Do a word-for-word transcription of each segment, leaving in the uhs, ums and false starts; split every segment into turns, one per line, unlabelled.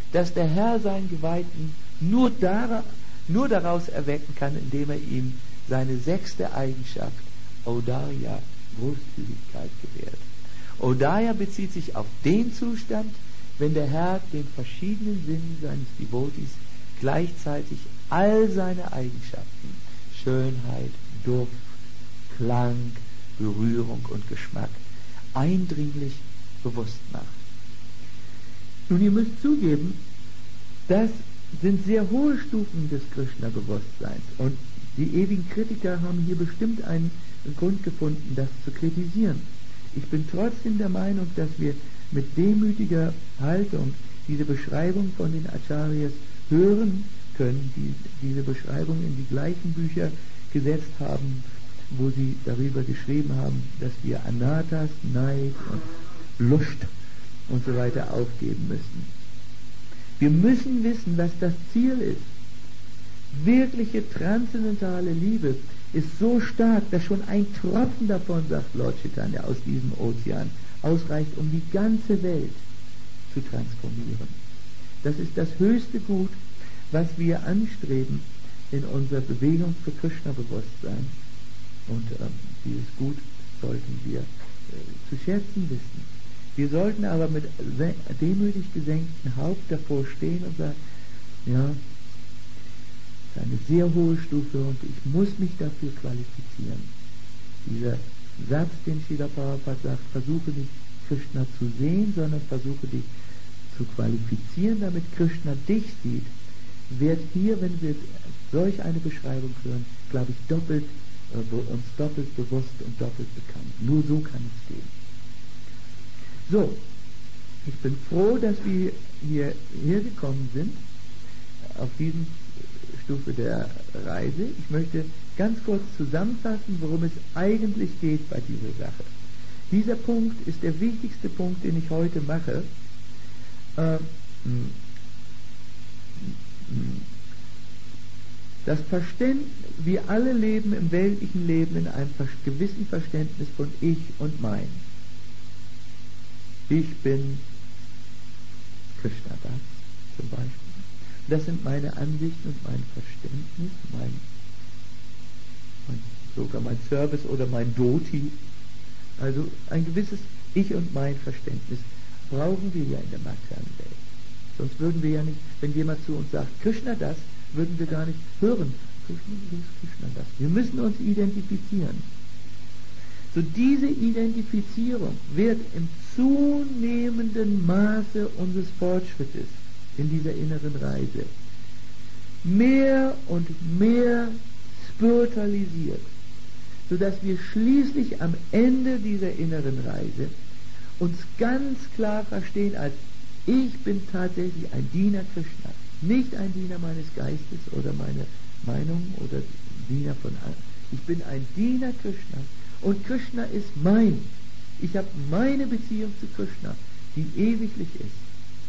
dass der Herr seinen Geweihten nur, dar, nur daraus erwecken kann, indem er ihm seine sechste Eigenschaft, Odaia, Großzügigkeit, gewährt. Odaia bezieht sich auf den Zustand, wenn der Herr den verschiedenen Sinnen seines Devotis gleichzeitig all seine Eigenschaften, Schönheit, Duft, Klang, Berührung und Geschmack, eindringlich bewusst macht. Nun, ihr müsst zugeben, das sind sehr hohe Stufen des Krishna-Bewusstseins und die ewigen Kritiker haben hier bestimmt einen Grund gefunden, das zu kritisieren. Ich bin trotzdem der Meinung, dass wir mit demütiger Haltung diese Beschreibung von den Acharyas hören können, die diese Beschreibung in die gleichen Bücher gesetzt haben, wo sie darüber geschrieben haben, dass wir Anatas, Neid und Lust und so weiter aufgeben müssen. Wir müssen wissen, was das Ziel ist. Wirkliche transzendentale Liebe ist so stark, dass schon ein Tropfen davon, sagt Lord Chaitanya, aus diesem Ozean ausreicht, um die ganze Welt zu transformieren. Das ist das höchste Gut, was wir anstreben in unserer Bewegung für Krishna-Bewusstsein. Und äh, dieses Gut sollten wir äh, zu schätzen wissen. Wir sollten aber mit demütig gesenktem Haupt davor stehen und sagen, ja, das ist eine sehr hohe Stufe und ich muss mich dafür qualifizieren. Dieser Satz, den Srila Prabhupada sagt, versuche nicht Krishna zu sehen, sondern versuche dich zu qualifizieren, damit Krishna dich sieht, wird hier, wenn wir solch eine Beschreibung hören, glaube ich, doppelt, äh, uns doppelt bewusst und doppelt bekannt. Nur so kann es gehen. So, ich bin froh, dass wir hierher gekommen sind, auf diesen Stufe der Reise. Ich möchte ganz kurz zusammenfassen, worum es eigentlich geht bei dieser Sache. Dieser Punkt ist der wichtigste Punkt, den ich heute mache. Das Verständnis, wir alle leben im weltlichen Leben in einem gewissen Verständnis von Ich und Mein. Ich bin Krishna das zum Beispiel. Das sind meine Ansichten und mein Verständnis, mein, mein, sogar mein Service oder mein Dhoti. Also ein gewisses Ich und Mein Verständnis brauchen wir ja in der materiellen Welt. Sonst würden wir ja nicht, wenn jemand zu uns sagt, Krishna das, würden wir gar nicht hören. Krishna ist Krishna das. Wir müssen uns identifizieren. So diese Identifizierung wird im zunehmenden Maße unseres Fortschrittes in dieser inneren Reise mehr und mehr spiritualisiert, sodass wir schließlich am Ende dieser inneren Reise uns ganz klar verstehen als ich bin tatsächlich ein Diener Krishna, nicht ein Diener meines Geistes oder meiner Meinung oder Diener von allen. Ich bin ein Diener Krishna und Krishna ist mein. Ich habe meine Beziehung zu Krishna, die ewiglich ist.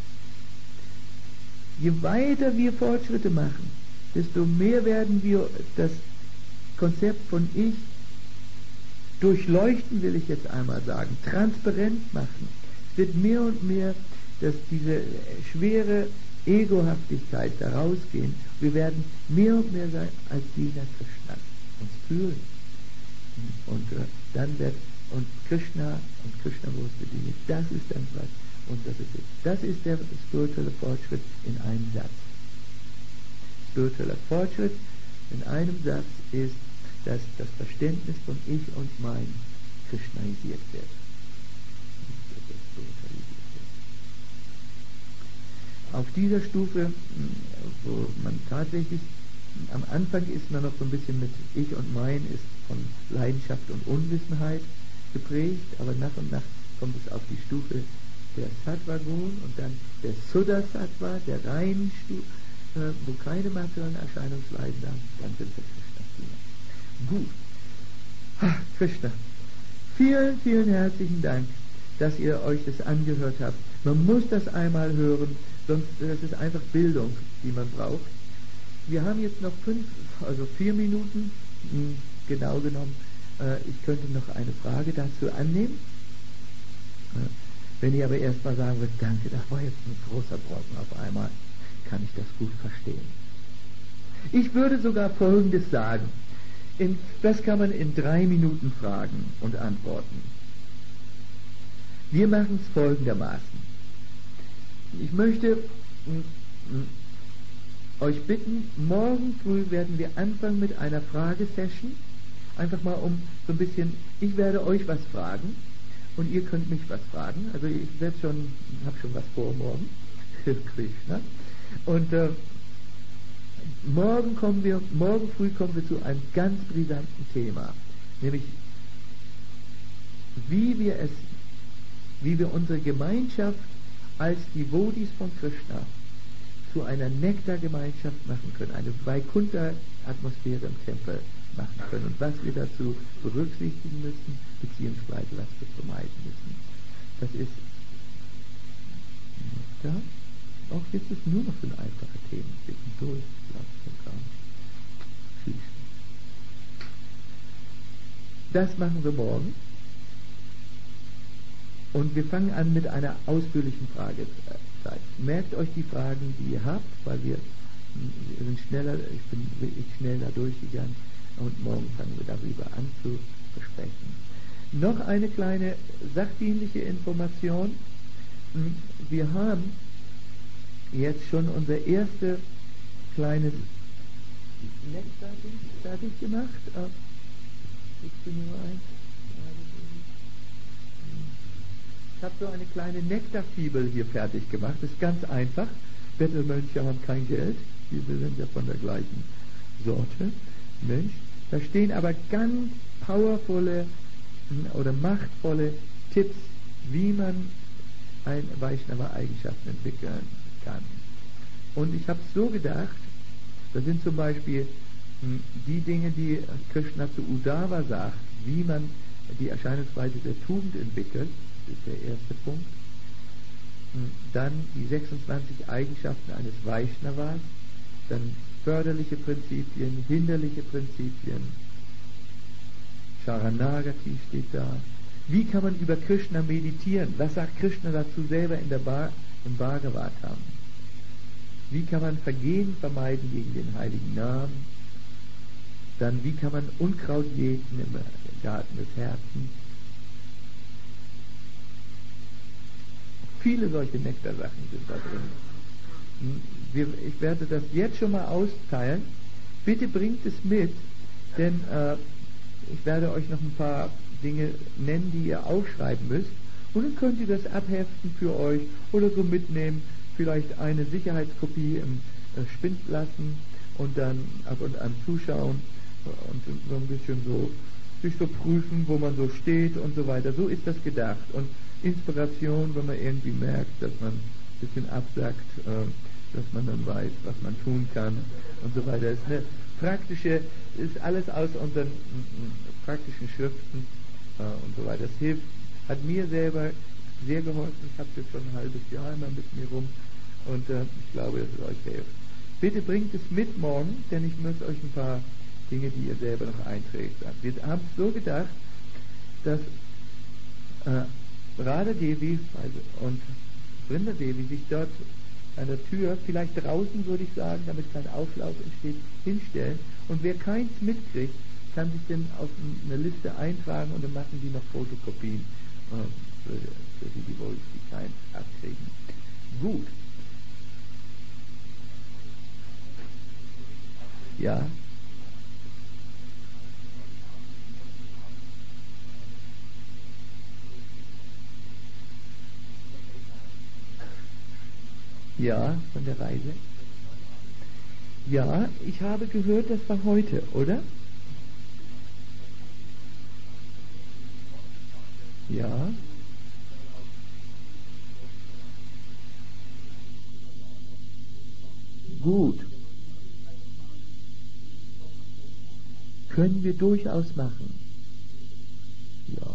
Je weiter wir Fortschritte machen, desto mehr werden wir das Konzept von Ich durchleuchten, will ich jetzt einmal sagen, transparent machen. Es wird mehr und mehr, dass diese schwere Egohaftigkeit da rausgehen. Wir werden mehr und mehr sein als Diener Krishna, uns fühlen. Und äh, dann wird, und Krishna und Krishna bewusste Dinge, das ist dann was. Und das ist es. Das ist der spirituelle Fortschritt in einem Satz. Spiritueller Fortschritt in einem Satz ist, dass das Verständnis von Ich und Mein krishnaisiert wird. Auf dieser Stufe, wo man tatsächlich, am Anfang ist man noch so ein bisschen mit Ich und Mein, ist von Leidenschaft und Unwissenheit geprägt, aber nach und nach kommt es auf die Stufe der Sattva-Gun und dann der Suddha-Sattva, der reinen Stufe, äh, wo keine materiellen Erscheinungsweisen da, dann sind wir Krishna. Gut. Ach, Krishna. Vielen, vielen herzlichen Dank, dass ihr euch das angehört habt. Man muss das einmal hören, sonst das ist einfach Bildung, die man braucht. Wir haben jetzt noch fünf, also vier Minuten, mh, genau genommen. Äh, ich könnte noch eine Frage dazu annehmen. Äh, Wenn ihr aber erst mal sagen würdet, danke, das war jetzt ein großer Brocken auf einmal, kann ich das gut verstehen. Ich würde sogar Folgendes sagen. In, das kann man in drei Minuten fragen und antworten. Wir machen es folgendermaßen. Ich möchte m, m, euch bitten, morgen früh werden wir anfangen mit einer Fragesession. Einfach mal um so ein bisschen, ich werde euch was fragen und ihr könnt mich was fragen. Also ich werde schon, habe schon was vor morgen. Krishna. Und äh, morgen kommen wir, morgen früh kommen wir zu einem ganz brisanten Thema. Nämlich, wie wir es, wie wir unsere Gemeinschaft als Devotis von Krishna zu einer Nektargemeinschaft machen können, eine Vaikuntha-Atmosphäre im Tempel machen können und was wir dazu berücksichtigen müssen, beziehungsweise was wir vermeiden müssen. Das ist Nektar. Auch jetzt ist nur noch so ein einfacher Themen zwischendurch. Das machen wir morgen. Und wir fangen an mit einer ausführlichen Fragezeit. Merkt euch die Fragen, die ihr habt, weil wir, wir sind schneller, ich bin wirklich schnell da durchgegangen und morgen fangen wir darüber an zu besprechen. Noch eine kleine sachdienliche Information. Wir haben jetzt schon unser erstes kleines Nektar fertig gemacht. Ich bin nur eins. Ich habe so eine kleine Nektarfibel hier fertig gemacht. Das ist ganz einfach. Bettelmönche haben kein Geld. Wir sind ja von der gleichen Sorte. Mensch. Da stehen aber ganz powervolle oder machtvolle Tipps, wie man eine Vaishnava-Eigenschaften entwickeln kann. Und ich habe so gedacht, das sind zum Beispiel die Dinge, die Krishna zu Uddhava sagt, wie man die Erscheinungsweise der Tugend entwickelt. Das ist der erste Punkt. Dann die sechsundzwanzig Eigenschaften eines Vaishnavas, dann förderliche Prinzipien, hinderliche Prinzipien, Sharanagati steht da. Wie kann man über Krishna meditieren? Was sagt Krishna dazu selber in der Bar, im Bhagavatam? Wie kann man Vergehen vermeiden gegen den heiligen Namen? Dann, wie kann man Unkraut jäten im Garten des Herzens? Viele solche Nektarsachen sind da drin. Wir, ich werde das jetzt schon mal austeilen. Bitte bringt es mit, denn äh, ich werde euch noch ein paar Dinge nennen, die ihr aufschreiben müsst. Und dann könnt ihr das abheften für euch oder so mitnehmen. Vielleicht eine Sicherheitskopie im äh, Spind lassen und dann ab und an zuschauen und so ein bisschen so sich so prüfen, wo man so steht und so weiter. So ist das gedacht. Und Inspiration, wenn man irgendwie merkt, dass man ein bisschen absackt, äh, dass man dann weiß, was man tun kann und so weiter. Ist eine praktische, ist alles aus unseren m, praktischen Schriften äh, und so weiter. Das hilft, hat mir selber sehr geholfen. Ich habe es jetzt schon ein halbes Jahr immer mit mir rum und äh, ich glaube, dass es euch hilft. Bitte bringt es mit morgen, denn ich muss euch ein paar Dinge, die ihr selber noch einträgt. Wir haben es so gedacht, dass äh, Radha Devi und Vrinda Devi sich dort an der Tür, vielleicht draußen würde ich sagen, damit kein Auflauf entsteht, hinstellen. Und wer keins mitkriegt, kann sich dann auf eine Liste eintragen und dann machen die noch Fotokopien äh, für, für die, die wohl die keins abkriegen. Gut. Ja. Ja, von der Reise. Ja, ich habe gehört, das war heute, oder? Ja. Gut. Können wir durchaus machen. Ja.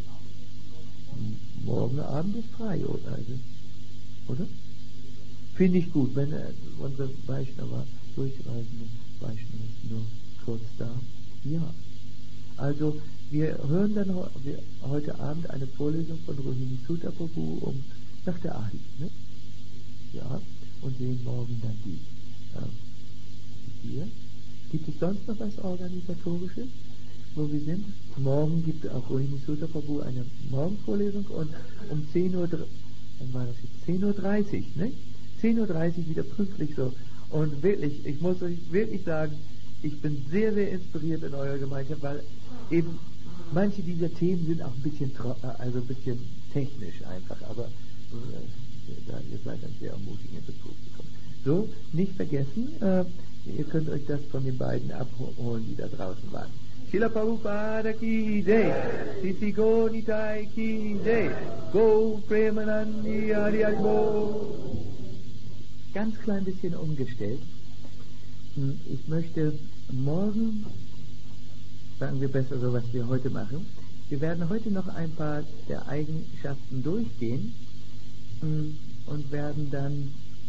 Morgen Abend ist frei, oder? Also, oder? Finde ich gut, wenn äh, unser Vaishnava, durchreisende Vaishnava ist nur kurz da. Ja. Also wir hören dann wir, heute Abend eine Vorlesung von Rohini Sutta Prabhu um nach der Ahi, ne? Ja, und sehen morgen dann die äh, hier. Gibt es sonst noch was Organisatorisches, wo wir sind? Morgen gibt es auch Rohini Sutta Prabhu eine Morgenvorlesung und um zehn Uhr, wann war das jetzt? zehn Uhr dreißig, ne? zehn Uhr dreißig wieder pünktlich so. Und wirklich, ich muss euch wirklich sagen, ich bin sehr, sehr inspiriert in eurer Gemeinschaft, weil eben manche dieser Themen sind auch ein bisschen, also ein bisschen technisch einfach, aber äh, ihr seid dann sehr ermutigend ins Publikum. So, nicht vergessen, äh, ihr könnt euch das von den beiden abholen, die da draußen waren. Srila Prabhupada ki jai, Sisi Go Nitai ki jai, Go Premanandi Hari Hari Bo. Ganz klein bisschen umgestellt. Ich möchte morgen, sagen wir besser so, was wir heute machen. Wir werden heute noch ein paar der Eigenschaften durchgehen und werden dann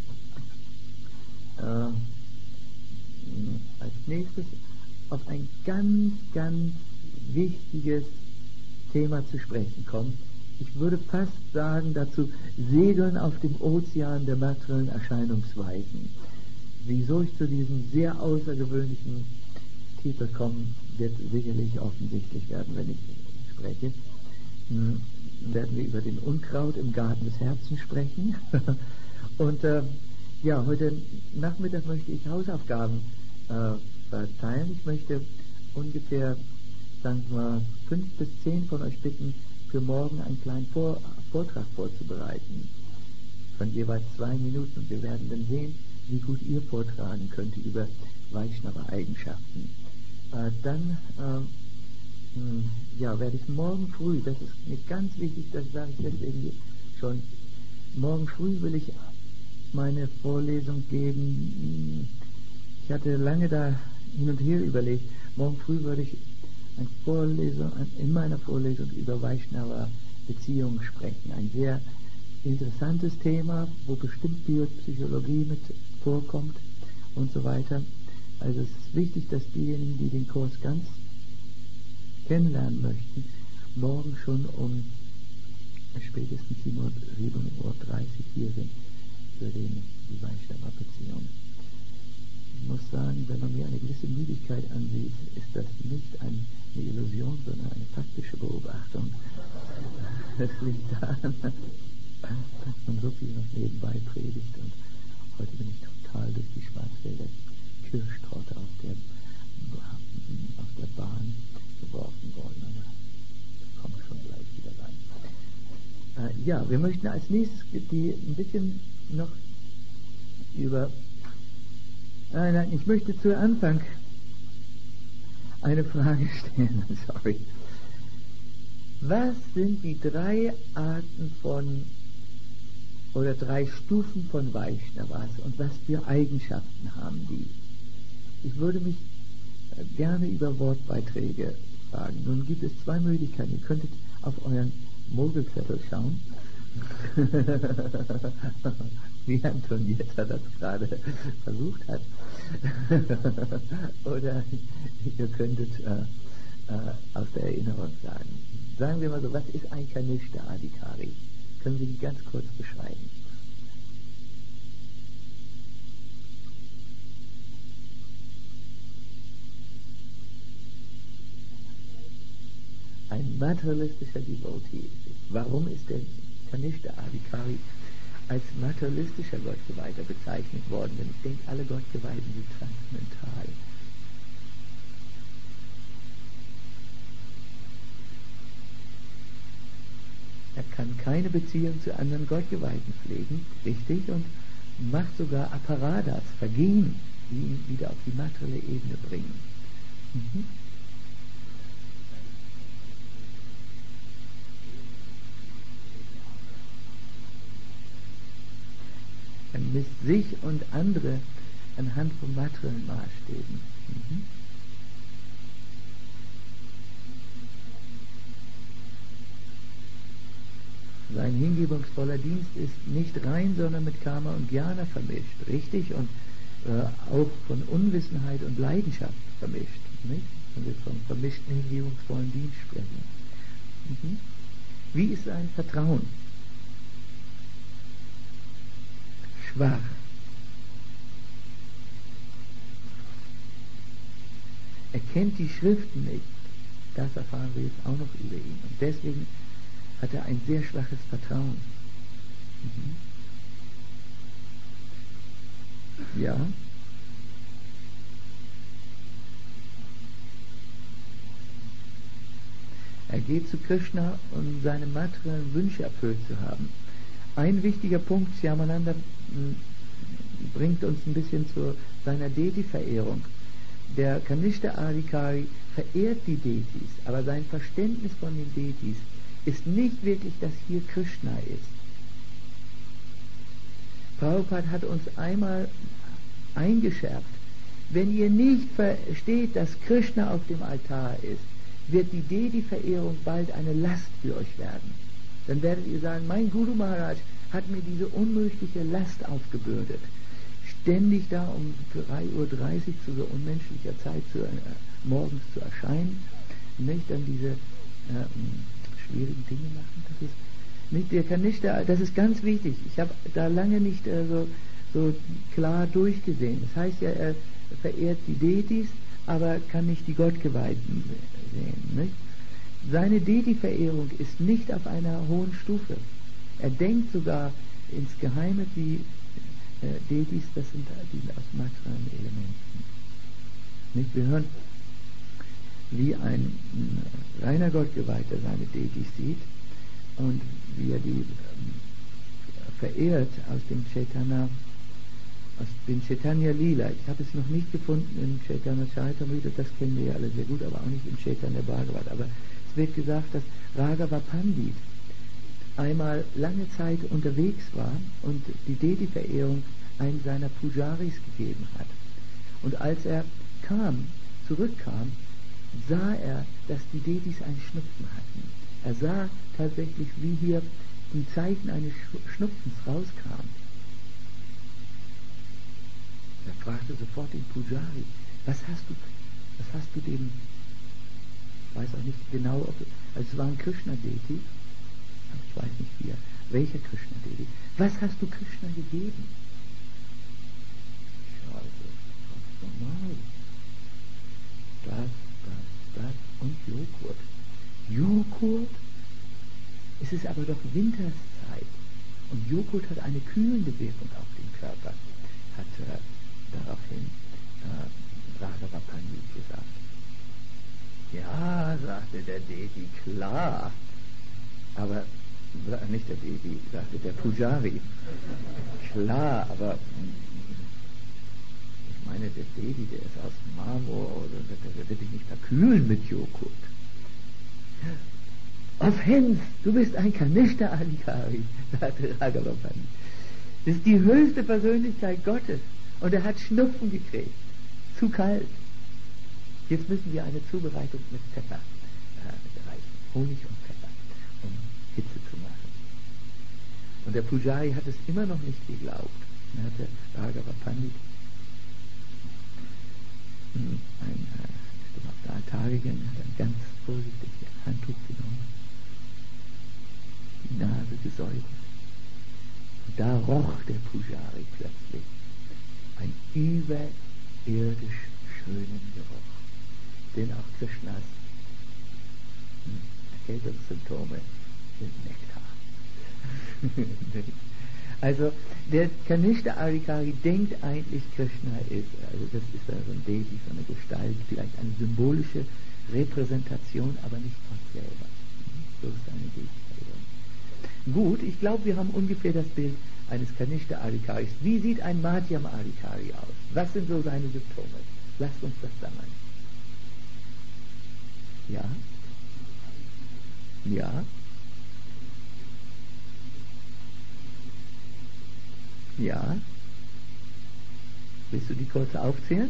äh, als nächstes auf ein ganz, ganz wichtiges Thema zu sprechen kommen. Ich würde fast sagen dazu, Segeln auf dem Ozean der materiellen Erscheinungsweisen. Wieso ich zu diesem sehr außergewöhnlichen Titel komme, wird sicherlich offensichtlich werden, wenn ich spreche. Hm, werden wir über den Unkraut im Garten des Herzens sprechen. Und äh, ja, heute Nachmittag möchte ich Hausaufgaben äh, verteilen. Ich möchte ungefähr, sagen wir mal, fünf bis zehn von euch bitten, für morgen einen kleinen Vor Vortrag vorzubereiten. Von jeweils zwei Minuten. Und wir werden dann sehen, wie gut ihr vortragen könnt über Vaishnava-Eigenschaften. Äh, dann äh, mh, ja, werde ich morgen früh, das ist mir ganz wichtig, das sage ich deswegen schon, morgen früh will ich meine Vorlesung geben. Ich hatte lange da hin und her überlegt, morgen früh würde ich eine Vorlesung, in meiner Vorlesung über Vaishnava-Beziehungen sprechen. Ein sehr interessantes Thema, wo bestimmt Biopsychologie mit vorkommt und so weiter. Also es ist wichtig, dass diejenigen, die den Kurs ganz kennenlernen möchten, morgen schon um spätestens sieben Uhr dreißig hier sind für den, die Vaishnava-Beziehung. Ich muss sagen, wenn man mir eine gewisse Müdigkeit ansieht, ist das nicht eine Illusion, sondern eine faktische Beobachtung. Es liegt daran, dass man so viel noch nebenbei predigt und heute bin ich total durch die Schwarzwälder Kirschtorte auf der, auf der Bahn geworfen worden, aber da komme ich schon gleich wieder rein. Äh, ja, wir möchten als nächstes die ein bisschen noch über Nein, nein, ich möchte zu Anfang eine Frage stellen, sorry. Was sind die drei Arten von, oder drei Stufen von Vaishnavas und was für Eigenschaften haben die? Ich würde mich gerne über Wortbeiträge fragen. Nun gibt es zwei Möglichkeiten. Ihr könntet auf euren Mogelzettel schauen. Wie Antonietta das gerade versucht hat. Oder ihr könntet äh, äh, aus der Erinnerung sagen. Sagen wir mal so, was ist ein Kanishta Adhikari? Können Sie die ganz kurz beschreiben? Ein materialistischer Devotee. Warum ist der Kanishta Adhikari als materialistischer Gottgeweihter bezeichnet worden? Denn ich denke, alle Gottgeweihten sind transzendental. Er kann keine Beziehung zu anderen Gottgeweihten pflegen, richtig, und macht sogar Aparadas, Vergehen, die ihn wieder auf die materielle Ebene bringen. Mhm. Er misst sich und andere anhand von materiellen Maßstäben. Mhm. Sein hingebungsvoller Dienst ist nicht rein, sondern mit Karma und Jnana vermischt, richtig? Und äh, auch von Unwissenheit und Leidenschaft vermischt, nicht? wenn wir vom vermischten hingebungsvollen Dienst sprechen. Mhm. Wie ist sein Vertrauen? Schwach. Er kennt die Schriften nicht. Das erfahren wir jetzt auch noch über ihn. Und deswegen hat er ein sehr schwaches Vertrauen. Mhm. Ja. Er geht zu Krishna, um seine materiellen Wünsche erfüllt zu haben. Ein wichtiger Punkt, Shyamananda bringt uns ein bisschen zu seiner Deity-Verehrung. Der Kanishta Adhikari verehrt die Deities, aber sein Verständnis von den Deities ist nicht wirklich, dass hier Krishna ist. Prabhupada hat uns einmal eingeschärft, wenn ihr nicht versteht, dass Krishna auf dem Altar ist, wird die Deity-Verehrung bald eine Last für euch werden. Dann werdet ihr sagen, mein Guru Maharaj hat mir diese unmögliche Last aufgebürdet. Ständig da um drei Uhr dreißig zu so unmenschlicher Zeit zu, äh, morgens zu erscheinen, nicht dann diese äh, schwierigen Dinge machen. Das ist nicht, der kann nicht, da, das ist ganz wichtig. Ich habe da lange nicht äh, so, so klar durchgesehen. Das heißt ja, er verehrt die Deities, aber kann nicht die Gottgeweihten sehen. Nicht? Seine Deity-Verehrung ist nicht auf einer hohen Stufe. Er denkt sogar ins Geheime, die äh, Deities, das sind, die sind aus materiellen Elementen. Nicht? Wir hören, wie ein äh, reiner Gottgeweihter seine Deities sieht und wie er die äh, verehrt aus dem Chaitanya, aus dem Chaitanya Lila. Ich habe es noch nicht gefunden im Chaitanya Charitamrita, das kennen wir ja alle sehr gut, aber auch nicht im Chaitanya Bhagavat. Aber es wird gesagt, dass Raghava Pandit einmal lange Zeit unterwegs war und die Deity-Verehrung einen seiner Pujaris gegeben hat. Und als er kam, zurückkam, sah er, dass die Deities einen Schnupfen hatten. Er sah tatsächlich, wie hier ein Zeichen eines Schnupfens rauskam. Er fragte sofort den Pujari, was hast du, was hast du dem, ich weiß auch nicht genau, ob, also es war ein Krishna-Deity, ich weiß nicht wie, welcher Krishna-Deity, was hast du Krishna gegeben? Ja, also, ganz normal. Das, das, das und Joghurt. Joghurt? Es ist aber doch Winterszeit und Joghurt hat eine kühlende Wirkung auf den Körper, hat äh, daraufhin äh, Raghava Pandit gesagt. Ja, sagte der Devi, klar, aber nicht der Devi, sagte der Pujari. Klar, aber ich meine, der Devi, der ist aus Marmor, oder der wird dich nicht verkühlen mit Joghurt. Offense, du bist ein Kanishta Adhikari, sagte Raghava Pandit. Das ist die höchste Persönlichkeit Gottes. Und er hat Schnupfen gekriegt. Zu kalt. Jetzt müssen wir eine Zubereitung mit Pfeffer äh, reichen. Honig und Pfeffer, um Hitze zu machen. Und der Pujari hat es immer noch nicht geglaubt. Dann hat der Raghava Pandit ein, äh, auf der Altar gegangen, hat ein ganz vorsichtig ein Handtuch genommen, die Nase gesäubert. Und da roch der Pujari plötzlich einen überirdisch schönen Geruch, den auch Krishnas hm, Erkältungssymptome sind Nektar. Also der Kanishta Adhikari denkt eigentlich, Krishna ist, also das ist ja so ein Deity, so eine Gestalt, vielleicht eine symbolische Repräsentation, aber nicht Gott selber. So ist eine Deity. Gut, ich glaube, wir haben ungefähr das Bild eines Kanishta Adhikaris. Wie sieht ein Madhyam Adhikari aus? Was sind so seine Symptome? Lasst uns das sammeln. Ja? Ja? Ja? Willst du die kurz aufzählen?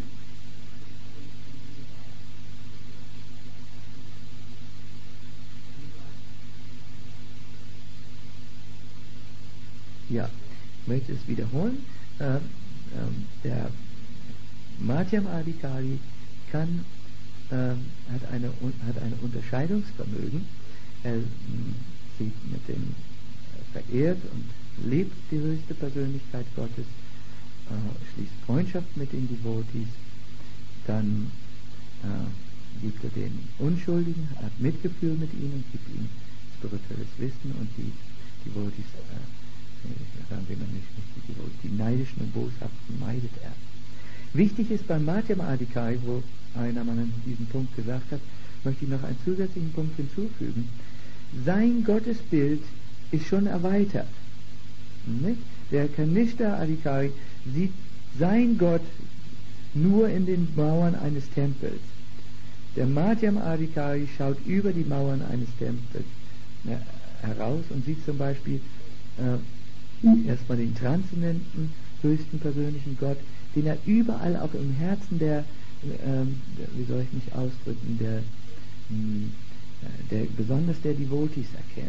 Ja, ich möchte es wiederholen. Ähm, ähm, der Madhyam Adhikari kann äh, hat, eine, hat ein Unterscheidungsvermögen. Er sieht mit dem äh, verehrt und lebt die höchste Persönlichkeit Gottes, äh, schließt Freundschaft mit den Devotees, dann äh, gibt er den Unschuldigen, hat Mitgefühl mit ihnen und gibt ihnen spirituelles Wissen, und die Devotees, äh, sagen wir noch nicht, nicht die Devotees, die Neidischen und Boshaften meidet er. Wichtig ist beim Madhyama Adhikari, wo einer Mann diesen Punkt gesagt hat, möchte ich noch einen zusätzlichen Punkt hinzufügen. Sein Gottesbild ist schon erweitert. Nicht? Der Kanishta Adhikari sieht sein Gott nur in den Mauern eines Tempels. Der Madhyama Adhikari schaut über die Mauern eines Tempels äh, heraus und sieht zum Beispiel äh, erstmal den transzendenten, höchsten persönlichen Gott, den er überall auch im Herzen der, äh, wie soll ich mich ausdrücken, der, mh, der besonders der Devotees erkennt.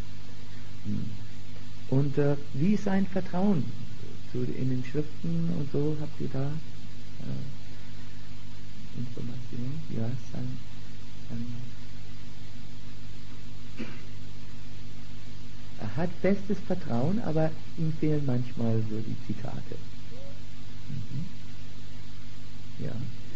Und äh, wie ist sein Vertrauen zu, in den Schriften und so? Habt ihr da äh, Informationen? Ja, sein, sein er hat festes Vertrauen, aber ihm fehlen manchmal so die Zitate. Mhm. Ja.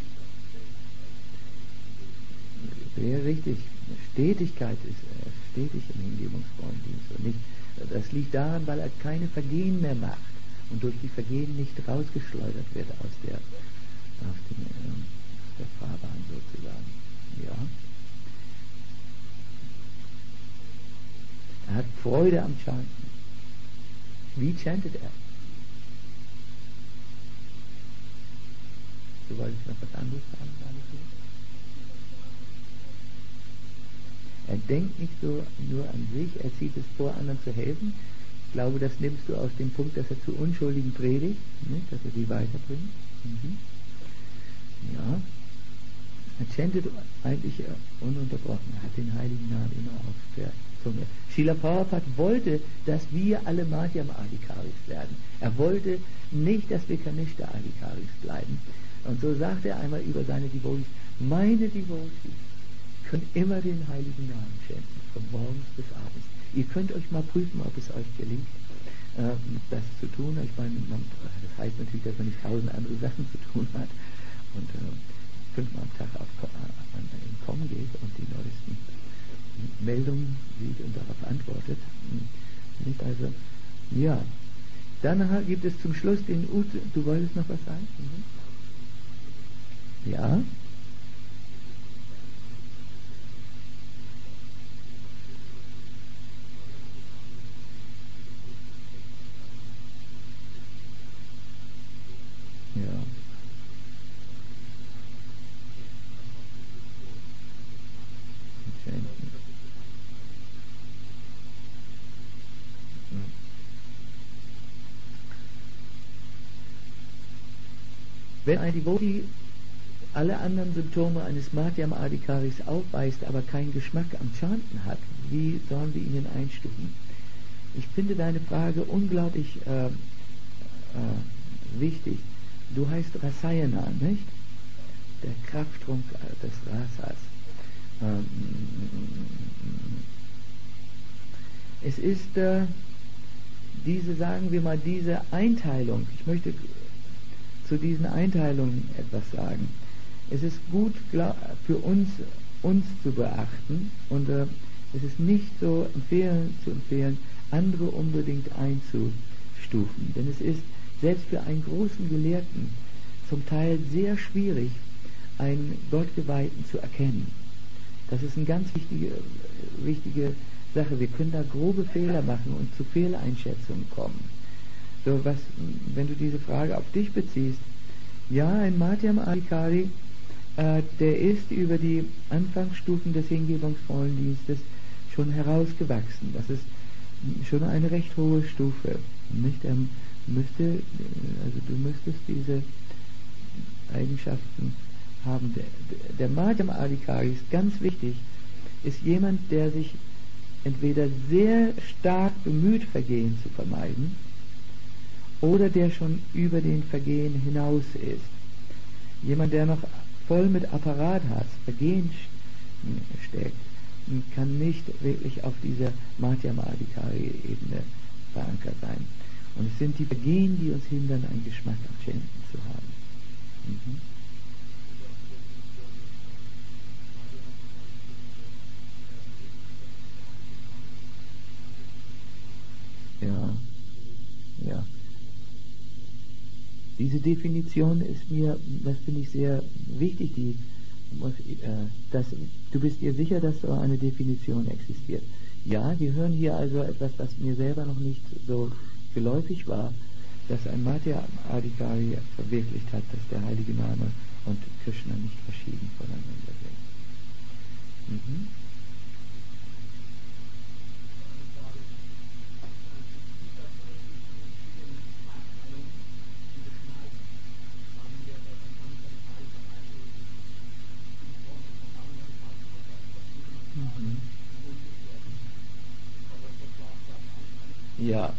Sehr richtig. Stetigkeit ist äh, stetig im hingebungsvollen Dienst und nicht. Das liegt daran, weil er keine Vergehen mehr macht und durch die Vergehen nicht rausgeschleudert wird aus der, aus dem, äh, der Fahrbahn sozusagen. Ja. Er hat Freude am Chanten. Wie chantet er? Du wolltest noch was anderes sagen, Er denkt nicht so nur an sich, er zieht es vor, anderen zu helfen. Ich glaube, das nimmst du aus dem Punkt, dass er zu Unschuldigen predigt, nicht? Dass er sie weiterbringt. Mhm. Ja. Er chantet eigentlich ununterbrochen, er hat den heiligen Namen immer auf der Zunge. Srila Prabhupada wollte, dass wir alle Madhyama Adhikaris werden. Er wollte nicht, dass wir Kanishta Adhikaris bleiben. Und so sagt er einmal über seine Devotees, meine Devotees können immer den heiligen Namen chanten, von morgens bis abends. Ihr könnt euch mal prüfen, ob es euch gelingt, äh, das zu tun. Ich meine, man, das heißt natürlich, dass man nicht tausend andere Sachen zu tun hat und äh, fünfmal am Tag auf, an den Com geht und die neuesten Meldungen sieht und darauf antwortet. Nicht also, ja. Dann gibt es zum Schluss den Ut. Du wolltest noch was sagen? Mhm. Ja. Ja. Wenn ein Devotee alle anderen Symptome eines Madhyama Adhikaris aufweist, aber keinen Geschmack am Chanten hat, wie sollen wir ihn einstufen? Ich finde deine Frage unglaublich äh, äh, wichtig. Du heißt Rasayana, nicht? Der Krafttrunk des Rasas. Ähm, es ist äh, diese, sagen wir mal, diese Einteilung. Ich möchte zu diesen Einteilungen etwas sagen. Es ist gut glaub, für uns, uns zu beachten und äh, es ist nicht so empfehlen, zu empfehlen, andere unbedingt einzustufen. Denn es ist selbst für einen großen Gelehrten zum Teil sehr schwierig, einen Gottgeweihten zu erkennen. Das ist eine ganz wichtige, wichtige Sache. Wir können da grobe Fehler machen und zu Fehleinschätzungen kommen. So, was, wenn du diese Frage auf dich beziehst, ja, ein Madhyama Adhikari, äh, der ist über die Anfangsstufen des hingebungsvollen Dienstes schon herausgewachsen. Das ist schon eine recht hohe Stufe. Nicht? Er müsste, also du müsstest diese Eigenschaften haben. Der, der Madhyama Adhikari ist ganz wichtig, ist jemand, der sich entweder sehr stark bemüht, Vergehen zu vermeiden, oder der schon über den Vergehen hinaus ist. Jemand, der noch voll mit Apparathas, Vergehen steckt, kann nicht wirklich auf dieser Madhyama-Adhikari-Ebene verankert sein. Und es sind die Vergehen, die uns hindern, einen Geschmack am Chanten zu haben. Mhm. Ja, ja. Diese Definition ist mir, das finde ich sehr wichtig, die muss, äh, dass, du bist dir sicher, dass so eine Definition existiert. Ja, wir hören hier also etwas, was mir selber noch nicht so geläufig war, dass ein Madhyama-Adhikari verwirklicht hat, dass der heilige Name und Krishna nicht verschieden voneinander sind. Mhm. Ja.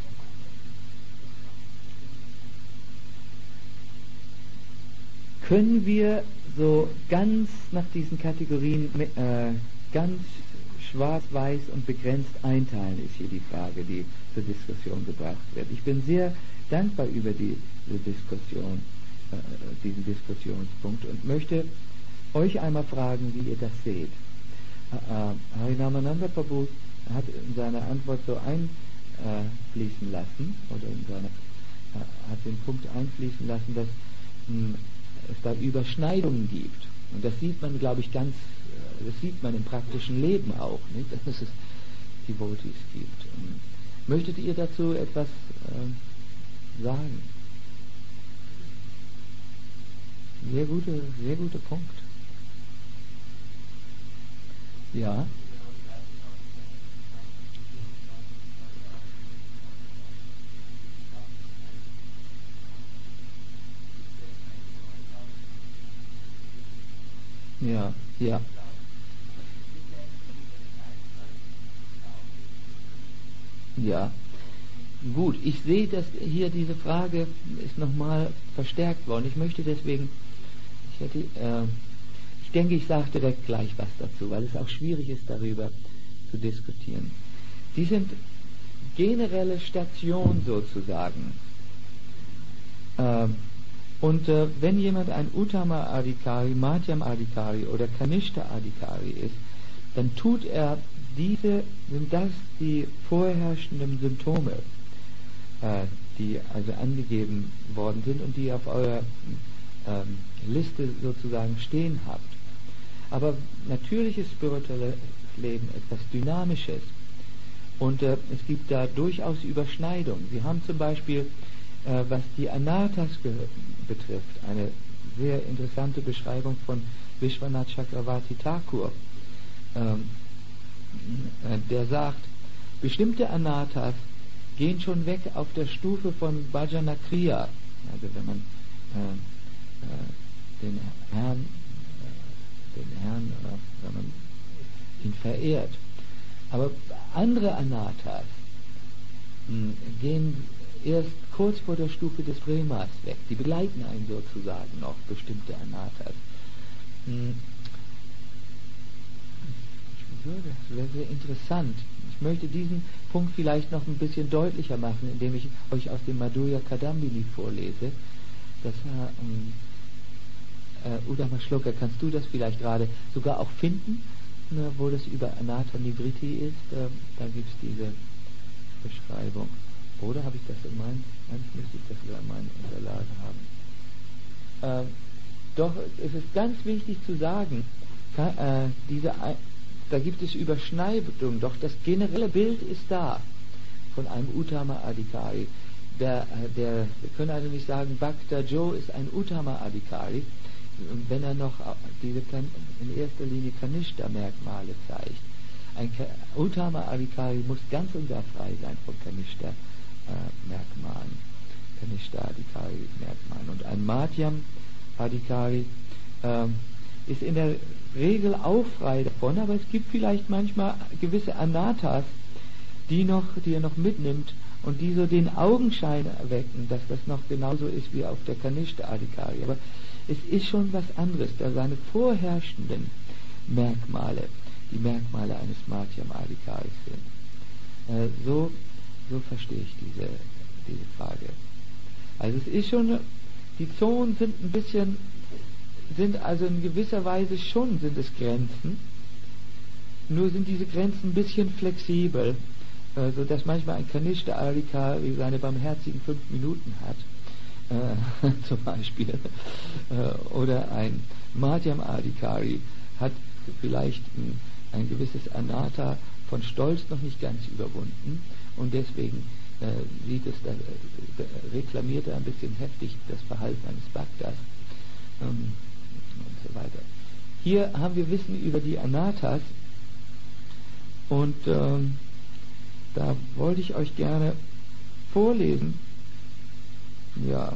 Können wir so ganz nach diesen Kategorien äh, ganz schwarz-weiß und begrenzt einteilen, ist hier die Frage, die zur Diskussion gebracht wird. Ich bin sehr dankbar über die, diese Diskussion, äh, diesen Diskussionspunkt und möchte euch einmal fragen, wie ihr das seht. Äh, Harinamananda Prabhu hat in seiner Antwort so einfließen lassen, oder in seiner, äh, hat den Punkt einfließen lassen, dass mh, es da Überschneidungen gibt. Und das sieht man, glaube ich, ganz, äh, das sieht man im praktischen Leben auch, nicht? Dass es Devotees gibt. Und möchtet ihr dazu etwas äh, sagen? Sehr guter, sehr guter Punkt. Ja. Ja, ja. Ja. Gut, ich sehe, dass hier diese Frage ist nochmal verstärkt worden. Ich möchte deswegen, ich hätte, äh, ich denke, ich sage direkt gleich was dazu, weil es auch schwierig ist, darüber zu diskutieren. Die sind generelle Stationen sozusagen. Äh, Und äh, wenn jemand ein Uttama-Adhikari, Madhyam-Adhikari oder Kanishta-Adhikari ist, dann tut er diese, sind das die vorherrschenden Symptome, äh, die also angegeben worden sind und die ihr auf eurer ähm, Liste sozusagen stehen habt. Aber natürliches spirituelles Leben, etwas Dynamisches. Und äh, es gibt da durchaus Überschneidungen. Wir haben zum Beispiel, äh, was die Anarthas betrifft, eine sehr interessante Beschreibung von Vishwanath Chakravarti Thakur. Ähm, äh, der sagt, bestimmte Anarthas gehen schon weg auf der Stufe von Bhajana Kriya, also wenn man äh, äh, den Herrn, äh, den Herrn äh, wenn man ihn verehrt. Aber andere Anarthas mh, gehen erst kurz vor der Stufe des Premas weg. Die begleiten einen sozusagen noch, bestimmte Anarthas. Hm. Ich würde, das wäre sehr interessant. Ich möchte diesen Punkt vielleicht noch ein bisschen deutlicher machen, indem ich euch aus dem Madhurya Kadambini vorlese. Das ähm, äh, Uddhama Shloka, kannst du das vielleicht gerade sogar auch finden, ne, wo das über Anartha Nivritti ist? Äh, da gibt es diese Beschreibung. Oder habe ich das in meinen, eigentlich müsste ich das sogar in meinen Unterlagen haben. Ähm, doch es ist ganz wichtig zu sagen, kann, äh, diese, da gibt es Überschneidungen, doch das generelle Bild ist da von einem Uttama Adhikari. Der, der, wir können also nicht sagen, Bhakta Joe ist ein Uttama Adhikari, wenn er noch diese in erster Linie Kanishta-Merkmale zeigt. Ein Uttama Adhikari muss ganz und gar frei sein von Kanishta Merkmalen, Kanishta-Adhikari-Merkmalen. Und ein Madhyam-Adhikari ähm, ist in der Regel auch frei davon, aber es gibt vielleicht manchmal gewisse Anarthas, die, noch, die er noch mitnimmt und die so den Augenschein erwecken, dass das noch genauso ist wie auf der Kanishta Adhikari. Aber es ist schon was anderes, da seine vorherrschenden Merkmale die Merkmale eines Madhyam Adhikaris sind. Äh, so, so verstehe ich diese, diese Frage. Also es ist schon, die Zonen sind ein bisschen, sind also in gewisser Weise schon, sind es Grenzen, nur sind diese Grenzen ein bisschen flexibel, äh, so dass manchmal ein Kanishta Adhikari seine barmherzigen fünf Minuten hat, äh, zum Beispiel, äh, oder ein Madhyam Adhikari hat vielleicht ein, ein gewisses Anatta von Stolz noch nicht ganz überwunden und deswegen äh, sieht es, da, äh, reklamiert er ein bisschen heftig das Verhalten eines Bhaktas ähm, und so weiter. Hier haben wir Wissen über die Anattas und ähm, da wollte ich euch gerne vorlesen. Ja.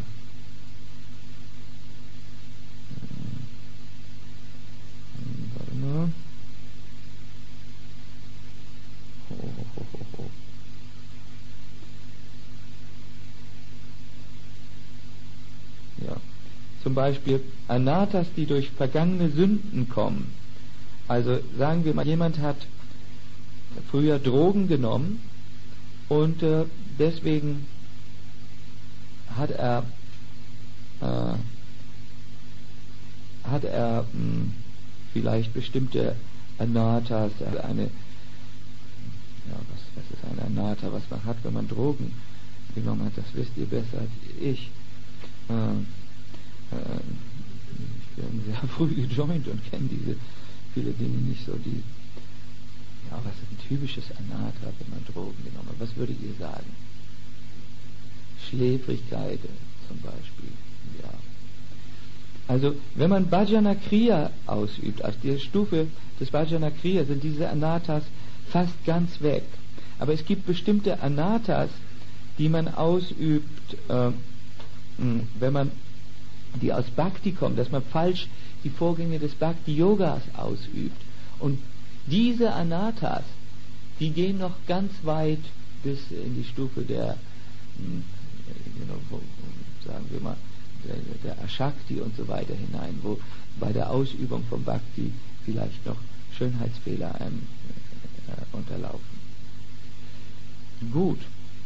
Warte mal. Ho, ho, ho, ho, ho. Ja. Zum Beispiel Anattas, die durch vergangene Sünden kommen. Also sagen wir mal, jemand hat früher Drogen genommen und äh, deswegen hat er äh, hat er mh, vielleicht bestimmte Anattas, eine, ja, was, was ist ein Anatta, was man hat, wenn man Drogen genommen hat, das wisst ihr besser als ich. Äh, äh, ich bin sehr früh gejoint und kenne diese viele Dinge nicht so, die, ja, was ist ein typisches Anatta, wenn man Drogen genommen hat? Was würdet ihr sagen? Schläfrigkeit zum Beispiel, ja. Also, wenn man Bhajana Kriya ausübt, auf der Stufe des Bhajana Kriya sind diese Anattas fast ganz weg. Aber es gibt bestimmte Anattas, die man ausübt, äh, wenn man, die aus Bhakti kommen, dass man falsch die Vorgänge des Bhakti-Yogas ausübt. Und diese Anattas, die gehen noch ganz weit bis in die Stufe der, you know, sagen wir mal, der, der Ashakti und so weiter hinein, wo bei der Ausübung von Bhakti vielleicht noch Schönheitsfehler einem äh, unterlaufen. Gut.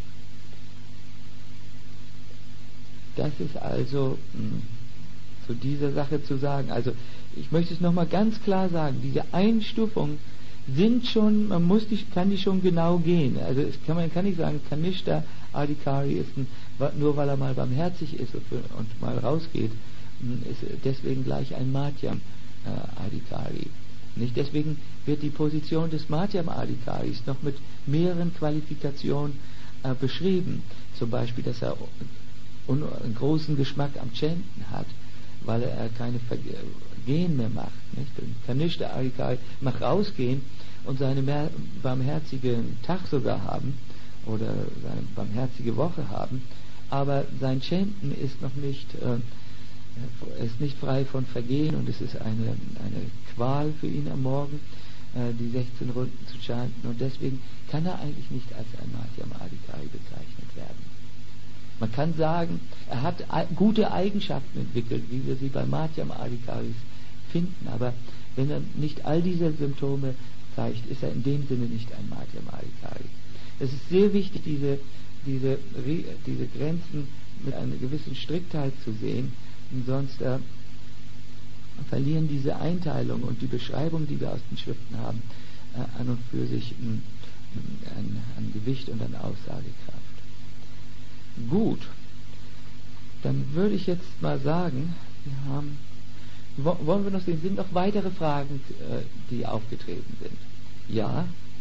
Das ist also mh, zu dieser Sache zu sagen. Also ich möchte es nochmal ganz klar sagen, diese Einstufungen sind schon, man muss die, kann die schon genau gehen. Also es kann, man kann nicht sagen, Kanishta Adhikari ist ein, nur weil er mal barmherzig ist und mal rausgeht, ist deswegen gleich ein Madhyam äh, Adhikari. Nicht deswegen wird die Position des Madhyam Adhikaris noch mit mehreren Qualifikationen äh, beschrieben. Zum Beispiel, dass er un, einen großen Geschmack am Chanten hat, weil er keine Vergehen mehr macht. Nicht? Kanishta Adhikari mag rausgehen und seine mehr, barmherzigen Tag sogar haben oder seine barmherzige Woche haben, aber sein Chanten ist noch nicht, äh, ist nicht frei von Vergehen und es ist eine, eine Qual für ihn am Morgen, äh, die sechzehn Runden zu chanten und deswegen kann er eigentlich nicht als ein Madhyam Adhikari bezeichnet werden. Man kann sagen, er hat gute Eigenschaften entwickelt, wie wir sie bei Madhyam Adhikaris finden, aber wenn er nicht all diese Symptome zeigt, ist er in dem Sinne nicht ein Madhyam Adhikari. Es ist sehr wichtig, diese, diese, diese Grenzen mit einer gewissen Striktheit zu sehen, sonst äh, verlieren diese Einteilung und die Beschreibung, die wir aus den Schriften haben, äh, an und für sich m, an, an Gewicht und an Aussagekraft. Gut, dann würde ich jetzt mal sagen, wir haben, wollen wir noch sehen, sind noch weitere Fragen, äh, die aufgetreten sind? Ja?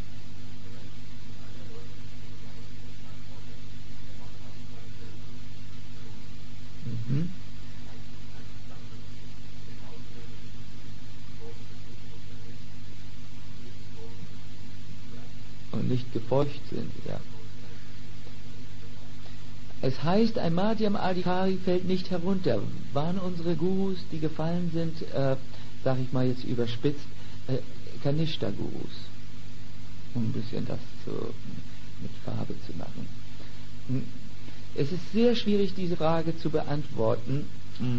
Mhm. Und nicht gefeucht sind, ja. Es heißt, ein Madhyam Adhikari fällt nicht herunter. Waren unsere Gurus, die gefallen sind, äh, sag ich mal jetzt überspitzt, äh, Kanishta-Gurus, um ein bisschen das zu, mit Farbe zu machen. Es ist sehr schwierig, diese Frage zu beantworten,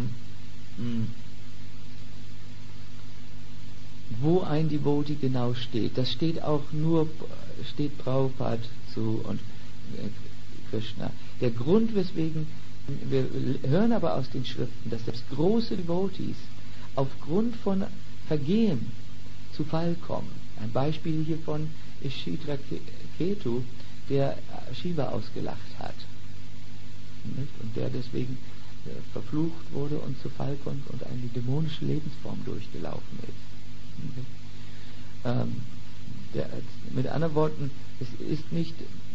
wo ein Devotee genau steht. Das steht auch nur, steht Prabhupada zu und Krishna. Der Grund, weswegen, wir hören aber aus den Schriften, dass selbst große Devotees aufgrund von Vergehen zu Fall kommen. Ein Beispiel hiervon ist Chitraketu, der Shiva ausgelacht hat. Und der deswegen verflucht wurde und zu Fall kommt und eine dämonische Lebensform durchgelaufen ist. Ähm, der, mit anderen Worten, es ist nicht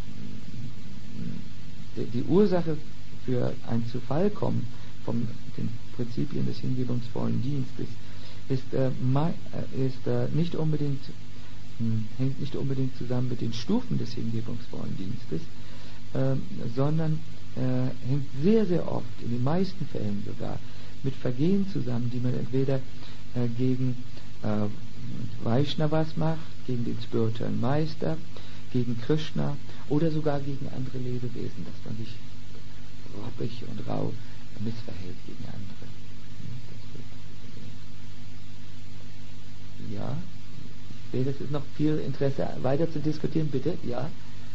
die, die Ursache für ein Zufallkommen von den Prinzipien des hingebungsvollen Dienstes ist, äh, ist äh, nicht unbedingt hm, hängt nicht unbedingt zusammen mit den Stufen des hingebungsvollen Dienstes, äh, sondern äh, hängt sehr, sehr oft, in den meisten Fällen sogar, mit Vergehen zusammen, die man entweder äh, gegen äh, Vaishnavas macht, gegen den spirituellen Meister, gegen Krishna oder sogar gegen andere Lebewesen, dass man sich ruppig und rau missverhält gegen andere. Ja, ich sehe, das ist noch viel Interesse weiter zu diskutieren, bitte, ja.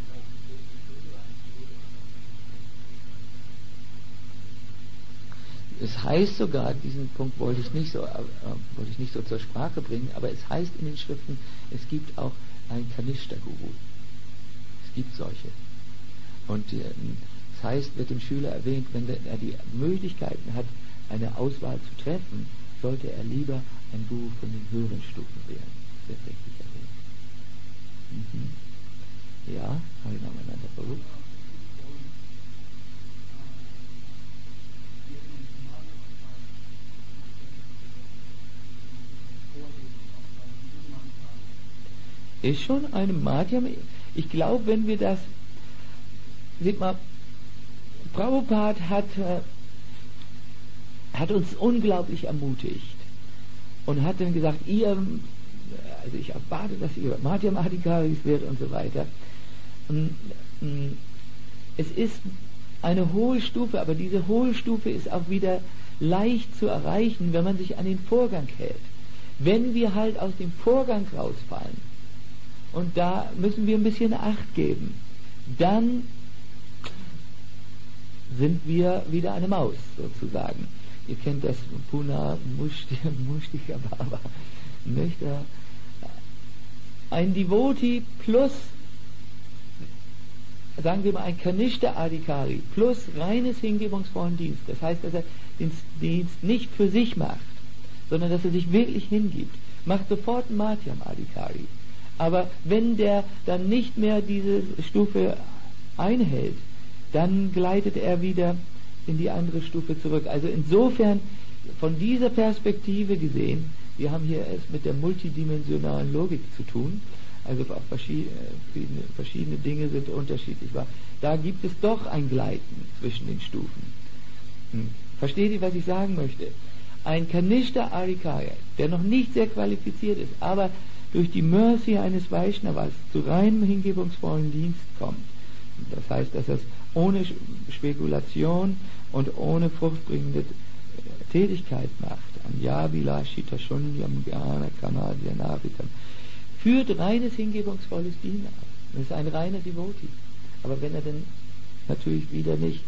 Es heißt sogar, diesen Punkt wollte ich nicht so, äh, wollte ich nicht so zur Sprache bringen, aber es heißt in den Schriften, es gibt auch einen Kanishta-Guru. Es gibt solche. Und äh, das heißt, wird dem Schüler erwähnt, wenn er die Möglichkeiten hat, eine Auswahl zu treffen, sollte er lieber ein Guru von den höheren Stufen wählen. Das wird richtig erwähnt. Mhm. Ja, habe ich noch miteinander versucht. Ist schon eine Madhyam. Ich glaube, wenn wir das, seht mal, Prabhupada hat, äh, hat uns unglaublich ermutigt und hat dann gesagt, ihr, also ich erwarte, dass ihr Madhyam Adhikaris werdet und so weiter. Und, mh, es ist eine hohe Stufe, aber diese hohe Stufe ist auch wieder leicht zu erreichen, wenn man sich an den Vorgang hält. Wenn wir halt aus dem Vorgang rausfallen, und da müssen wir ein bisschen Acht geben, dann sind wir wieder eine Maus, sozusagen. Ihr kennt das Puna Mushtika Baba. Nicht? Ein Devotee plus, sagen wir mal, ein Kanishta Adhikari plus reines hingebungsvollen Dienst. Das heißt, dass er den Dienst nicht für sich macht, sondern dass er sich wirklich hingibt. Macht sofort einen Madhyam Adhikari. Aber wenn der dann nicht mehr diese Stufe einhält, dann gleitet er wieder in die andere Stufe zurück. Also insofern, von dieser Perspektive gesehen, wir haben hier es mit der multidimensionalen Logik zu tun, also auch verschiedene, verschiedene Dinge sind unterschiedlich. Da gibt es doch ein Gleiten zwischen den Stufen. Hm. Versteht ihr, was ich sagen möchte? Ein Kanishta Adhikari, der noch nicht sehr qualifiziert ist, aber durch die Mercy eines Vaishnavas zu reinem hingebungsvollen Dienst kommt. Das heißt, dass er es ohne Spekulation und ohne fruchtbringende Tätigkeit macht. Anyabilashita Shunyam Gyana Kamadhyanavitam. Führt reines hingebungsvolles Dienen aus. Das ist ein reiner Devotee. Aber wenn er dann natürlich wieder nicht,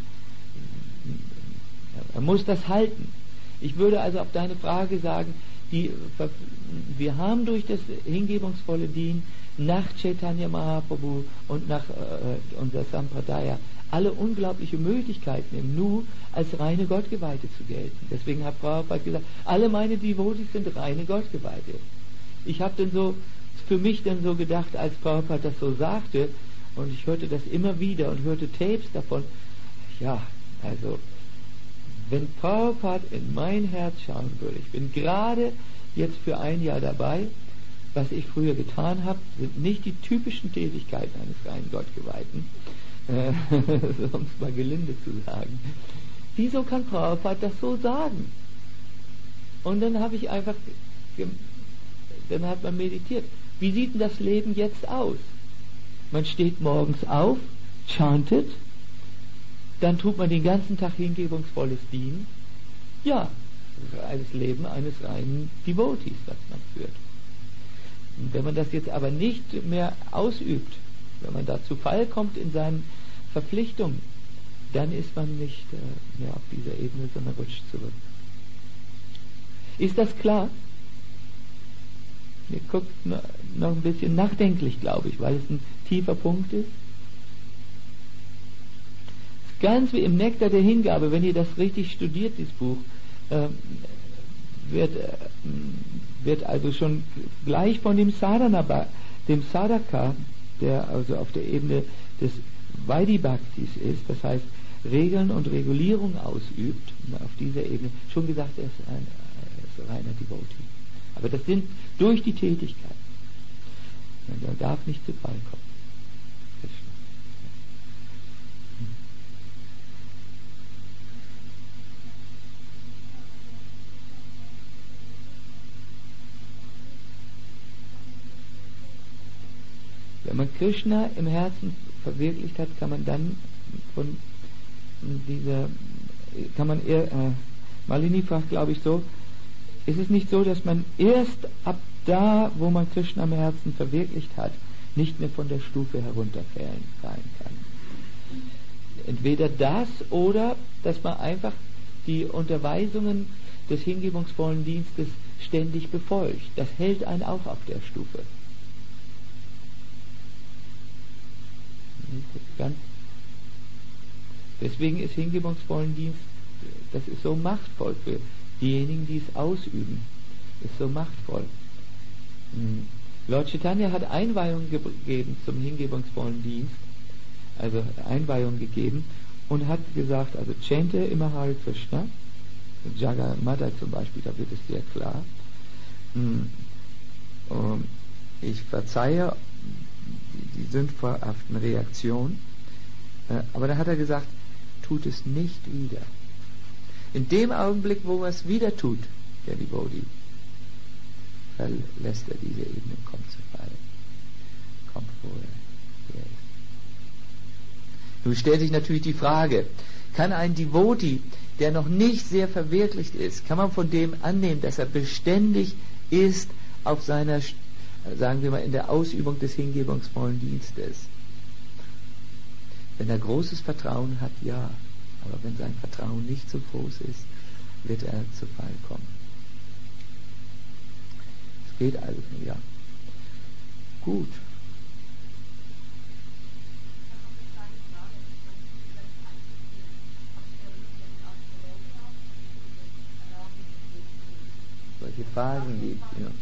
er muss das halten. Ich würde also auf deine Frage sagen, die, wir haben durch das hingebungsvolle Dienen nach Chaitanya Mahaprabhu und nach äh, unser Sampradaya alle unglaubliche Möglichkeiten im Nu als reine Gottgeweihte zu gelten. Deswegen hat Prabhupada gesagt, alle meine Devotees sind reine Gottgeweihte. Ich habe dann so für mich dann so gedacht, als Prabhupada das so sagte, und ich hörte das immer wieder und hörte Tapes davon, ja, also wenn Prabhupada in mein Herz schauen würde, ich bin gerade jetzt für ein Jahr dabei, was ich früher getan habe, sind nicht die typischen Tätigkeiten eines reinen Gottgeweihten, äh, um es mal gelinde zu sagen. Wieso kann Prabhupada das so sagen? Und dann habe ich einfach, dann hat man meditiert. Wie sieht denn das Leben jetzt aus? Man steht morgens auf, chantet, dann tut man den ganzen Tag hingebungsvolles Dienen. Ja, das Leben eines reinen Devotees, das man führt. Und wenn man das jetzt aber nicht mehr ausübt, wenn man da zu Fall kommt in seinen Verpflichtungen, dann ist man nicht äh, mehr auf dieser Ebene, sondern rutscht zurück. Ist das klar? Ihr guckt noch ein bisschen nachdenklich, glaube ich, weil es ein tiefer Punkt ist. Ganz wie im Nektar der Hingabe, wenn ihr das richtig studiert, dieses Buch, äh, wird, äh, wird also schon gleich von dem Sadhana, dem Sadhaka, der also auf der Ebene des Vaidhi-Bhaktis ist, das heißt Regeln und Regulierung ausübt, auf dieser Ebene, schon gesagt, er ist ein, er ist ein reiner Devotee. Aber das sind durch die Tätigkeit. Er darf nicht zu Fall kommen. Wenn man Krishna im Herzen verwirklicht hat, kann man dann von dieser, kann man eher, äh, Malini fragt, glaube ich, so, ist es nicht so, dass man erst ab da, wo man Krishna im Herzen verwirklicht hat, nicht mehr von der Stufe herunterfallen kann? Entweder das oder, dass man einfach die Unterweisungen des hingebungsvollen Dienstes ständig befolgt. Das hält einen auch auf der Stufe. Ganz Deswegen ist hingebungsvollen Dienst, das ist so machtvoll für diejenigen, die es ausüben. Ist so machtvoll. Lord Chaitanya hat Einweihung gegeben zum hingebungsvollen Dienst, also Einweihung gegeben und hat gesagt, also chante immer Hare Krishna, Jagamata zum Beispiel, da wird es sehr klar. Ich verzeihe die, die sündhaften Reaktionen, aber da hat er gesagt, tut es nicht wieder. In dem Augenblick, wo er es wieder tut, der Devotee, verlässt er diese Ebene und kommt zu Fall. Kommt vorher. Er ist. Nun stellt sich natürlich die Frage, kann ein Devotee, der noch nicht sehr verwirklicht ist, kann man von dem annehmen, dass er beständig ist auf seiner, sagen wir mal, in der Ausübung des hingebungsvollen Dienstes? Wenn er großes Vertrauen hat, ja. Aber wenn sein Vertrauen nicht so groß ist, wird er zu Fall kommen. Es geht also, ja. Gut. Solche Phasen gibt, ja.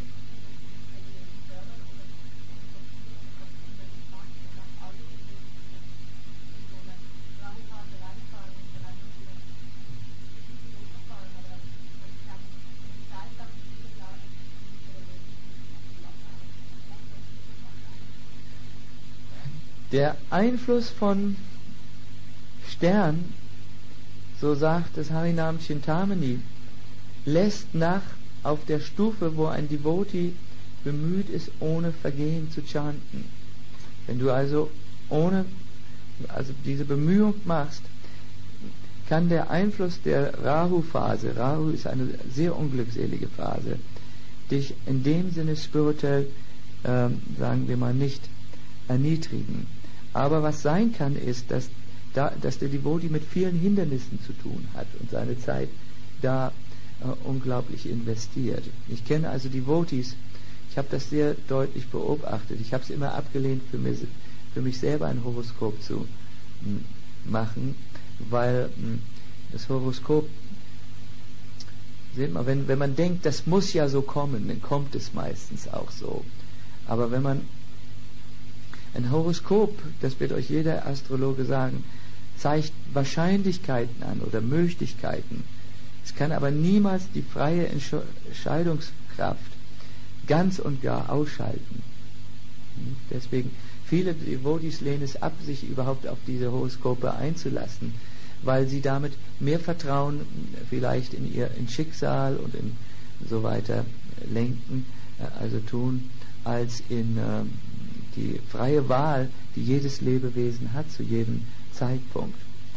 Der Einfluss von Stern, so sagt es Harinam Chintamani, lässt nach auf der Stufe, wo ein Devotee bemüht ist, ohne Vergehen zu chanten. Wenn du also ohne, also diese Bemühung machst, kann der Einfluss der Rahu-Phase, Rahu ist eine sehr unglückselige Phase, dich in dem Sinne spirituell, äh, sagen wir mal, nicht erniedrigen. Aber was sein kann, ist, dass, da, dass der Devotee mit vielen Hindernissen zu tun hat und seine Zeit da äh, unglaublich investiert. Ich kenne also Devotees, ich habe das sehr deutlich beobachtet. Ich habe es immer abgelehnt, für mich, für mich selber ein Horoskop zu m, machen, weil m, das Horoskop, seht mal, wenn, wenn man denkt, das muss ja so kommen, dann kommt es meistens auch so. Aber wenn man ein Horoskop, das wird euch jeder Astrologe sagen, zeigt Wahrscheinlichkeiten an oder Möglichkeiten. Es kann aber niemals die freie Entscheidungskraft ganz und gar ausschalten. Deswegen, viele Devotees lehnen es ab, sich überhaupt auf diese Horoskope einzulassen, weil sie damit mehr Vertrauen vielleicht in ihr in Schicksal und in so weiter lenken, also tun, als in äh, die freie Wahl, die jedes Lebewesen hat zu jedem Zeitpunkt.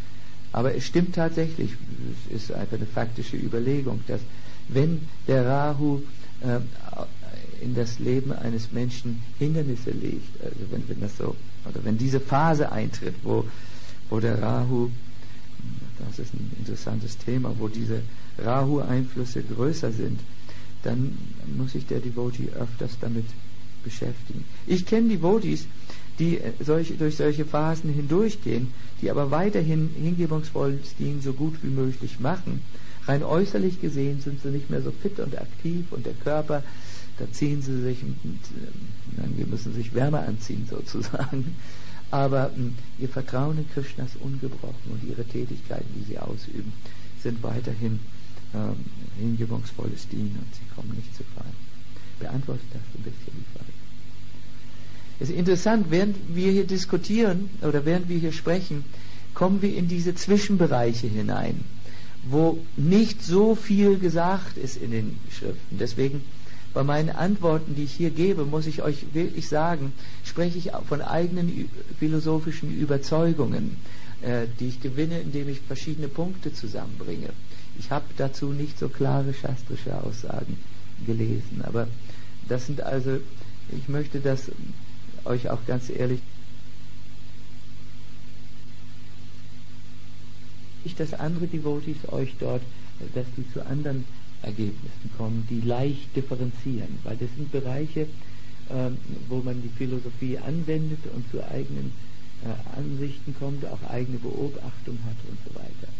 Aber es stimmt tatsächlich, es ist einfach eine faktische Überlegung, dass wenn der Rahu äh, in das Leben eines Menschen Hindernisse legt, also wenn, wenn das so, oder wenn diese Phase eintritt, wo, wo der Rahu, das ist ein interessantes Thema, wo diese Rahu-Einflüsse größer sind, dann muss sich der Devotee öfters damit beschäftigen. Ich kenne Devotees, die solche, durch solche Phasen hindurchgehen, die aber weiterhin hingebungsvolles Dienen so gut wie möglich machen. Rein äußerlich gesehen sind sie nicht mehr so fit und aktiv und der Körper, da ziehen sie sich, nein, wir müssen sich wärmer anziehen sozusagen, aber mh, ihr Vertrauen in Krishna ist ungebrochen und ihre Tätigkeiten, die sie ausüben, sind weiterhin ähm, hingebungsvolles Dienen und sie kommen nicht zu Fall. Beantwortet das ein bisschen die Frage. Es ist interessant, während wir hier diskutieren oder während wir hier sprechen, kommen wir in diese Zwischenbereiche hinein, wo nicht so viel gesagt ist in den Schriften. Deswegen bei meinen Antworten, die ich hier gebe, muss ich euch wirklich sagen, spreche ich von eigenen philosophischen Überzeugungen, äh, die ich gewinne, indem ich verschiedene Punkte zusammenbringe. Ich habe dazu nicht so klare shastrische Aussagen gelesen, aber das sind also, ich möchte das euch auch ganz ehrlich, nicht, dass andere Devotees euch dort, dass die zu anderen Ergebnissen kommen, die leicht differenzieren, weil das sind Bereiche, ähm, wo man die Philosophie anwendet und zu eigenen äh, Ansichten kommt, auch eigene Beobachtung hat und so weiter.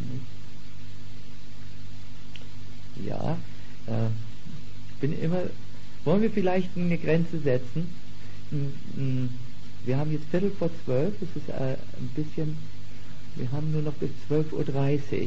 Hm? Ja, äh, ich bin immer, wollen wir vielleicht eine Grenze setzen? Hm, wir haben jetzt Viertel vor zwölf, es ist äh, ein bisschen, wir haben nur noch bis zwölf Uhr dreißig.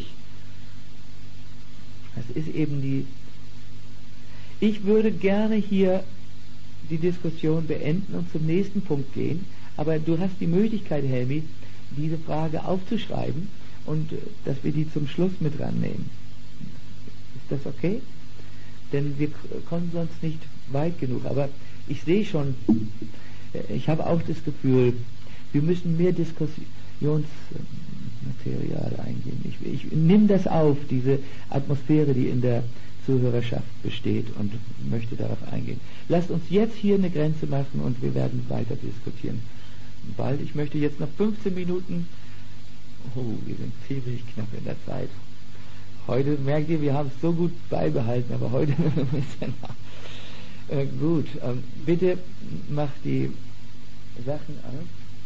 Das ist eben die... Ich würde gerne hier die Diskussion beenden und zum nächsten Punkt gehen, aber du hast die Möglichkeit, Helmi, diese Frage aufzuschreiben und äh, dass wir die zum Schluss mit rannehmen. Ist das okay? Denn wir kommen sonst nicht weit genug. Aber ich sehe schon, äh, ich habe auch das Gefühl, wir müssen mehr Diskussionsmaterial eingehen. Ich, ich nehme das auf, diese Atmosphäre, die in der Zuhörerschaft besteht, und möchte darauf eingehen. Lasst uns jetzt hier eine Grenze machen und wir werden weiter diskutieren. Bald, ich möchte jetzt noch fünfzehn Minuten, oh, wir sind ziemlich knapp in der Zeit. Heute merkt ihr, wir haben es so gut beibehalten, aber heute ein bisschen äh, gut. Ähm, bitte macht die Sachen auf.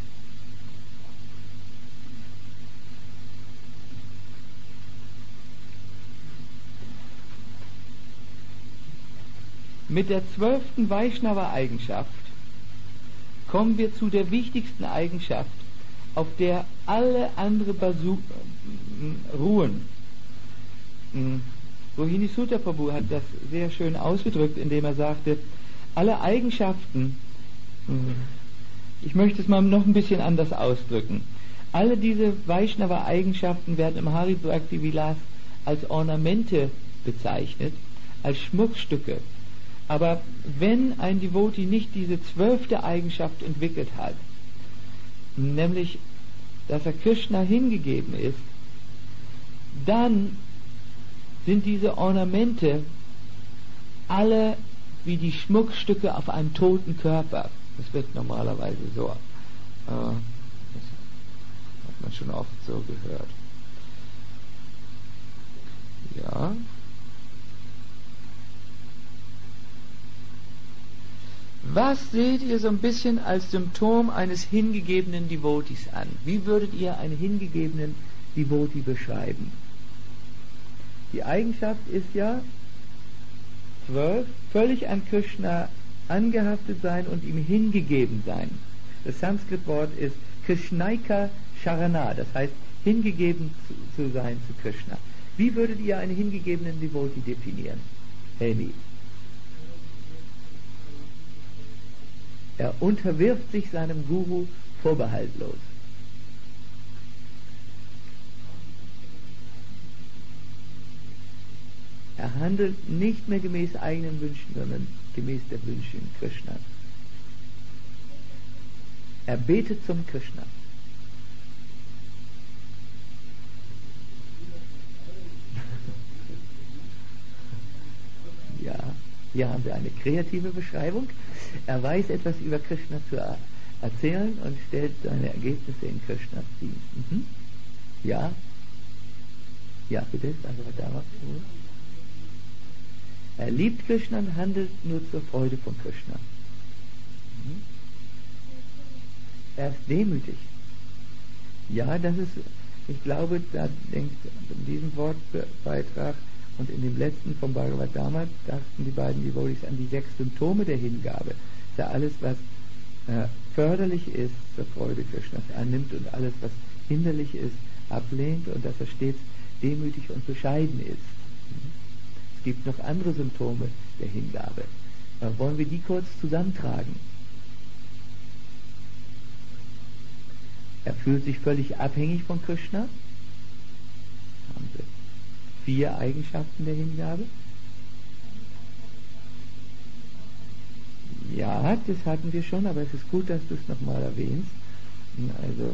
Mit der zwölften Vaishnava-Eigenschaft kommen wir zu der wichtigsten Eigenschaft, auf der alle anderen Basu ruhen. Rohini Sutta Prabhu hat das sehr schön ausgedrückt, indem er sagte, alle Eigenschaften, ich möchte es mal noch ein bisschen anders ausdrücken, alle diese Vaishnava-Eigenschaften werden im Hari Bhakti Vilas als Ornamente bezeichnet, als Schmuckstücke. Aber wenn ein Devotee nicht diese zwölfte Eigenschaft entwickelt hat, nämlich, dass er Krishna hingegeben ist, dann sind diese Ornamente alle wie die Schmuckstücke auf einem toten Körper. Das wird normalerweise so, äh, das hat man schon oft so gehört. Ja. Was seht ihr so ein bisschen als Symptom eines hingegebenen Devotees an? Wie würdet ihr einen hingegebenen Devotee beschreiben? Die Eigenschaft ist ja zwölf, völlig an Krishna angehaftet sein und ihm hingegeben sein. Das Sanskrit-Wort ist Krishnaika Sharana, das heißt hingegeben zu, zu sein zu Krishna. Wie würdet ihr einen hingegebenen Devotee definieren? Helmi. Er unterwirft sich seinem Guru vorbehaltlos. Er handelt nicht mehr gemäß eigenen Wünschen, sondern gemäß der Wünsche Krishnas. Er betet zum Krishna. Hier haben wir eine kreative Beschreibung. Er weiß etwas über Krishna zu er erzählen und stellt seine Ergebnisse in Krishnas Dienst. Mhm. Ja? Ja, bitte, danke, was da war. Er liebt Krishna und handelt nur zur Freude von Krishna. Mhm. Er ist demütig. Ja, das ist, ich glaube, da denkt in diesem Wortbeitrag und in dem letzten vom Bhagavad-Dhamma dachten die beiden Devotees an die sechs Symptome der Hingabe. Das ist ja alles, was äh, förderlich ist, zur Freude Krishnas annimmt und alles, was hinderlich ist, ablehnt und dass er stets demütig und bescheiden ist. Es gibt noch andere Symptome der Hingabe. Äh, wollen wir die kurz zusammentragen? Er fühlt sich völlig abhängig von Krishna. Haben wir vier Eigenschaften der Hingabe. Ja, das hatten wir schon, aber es ist gut, dass du es nochmal erwähnst. Also,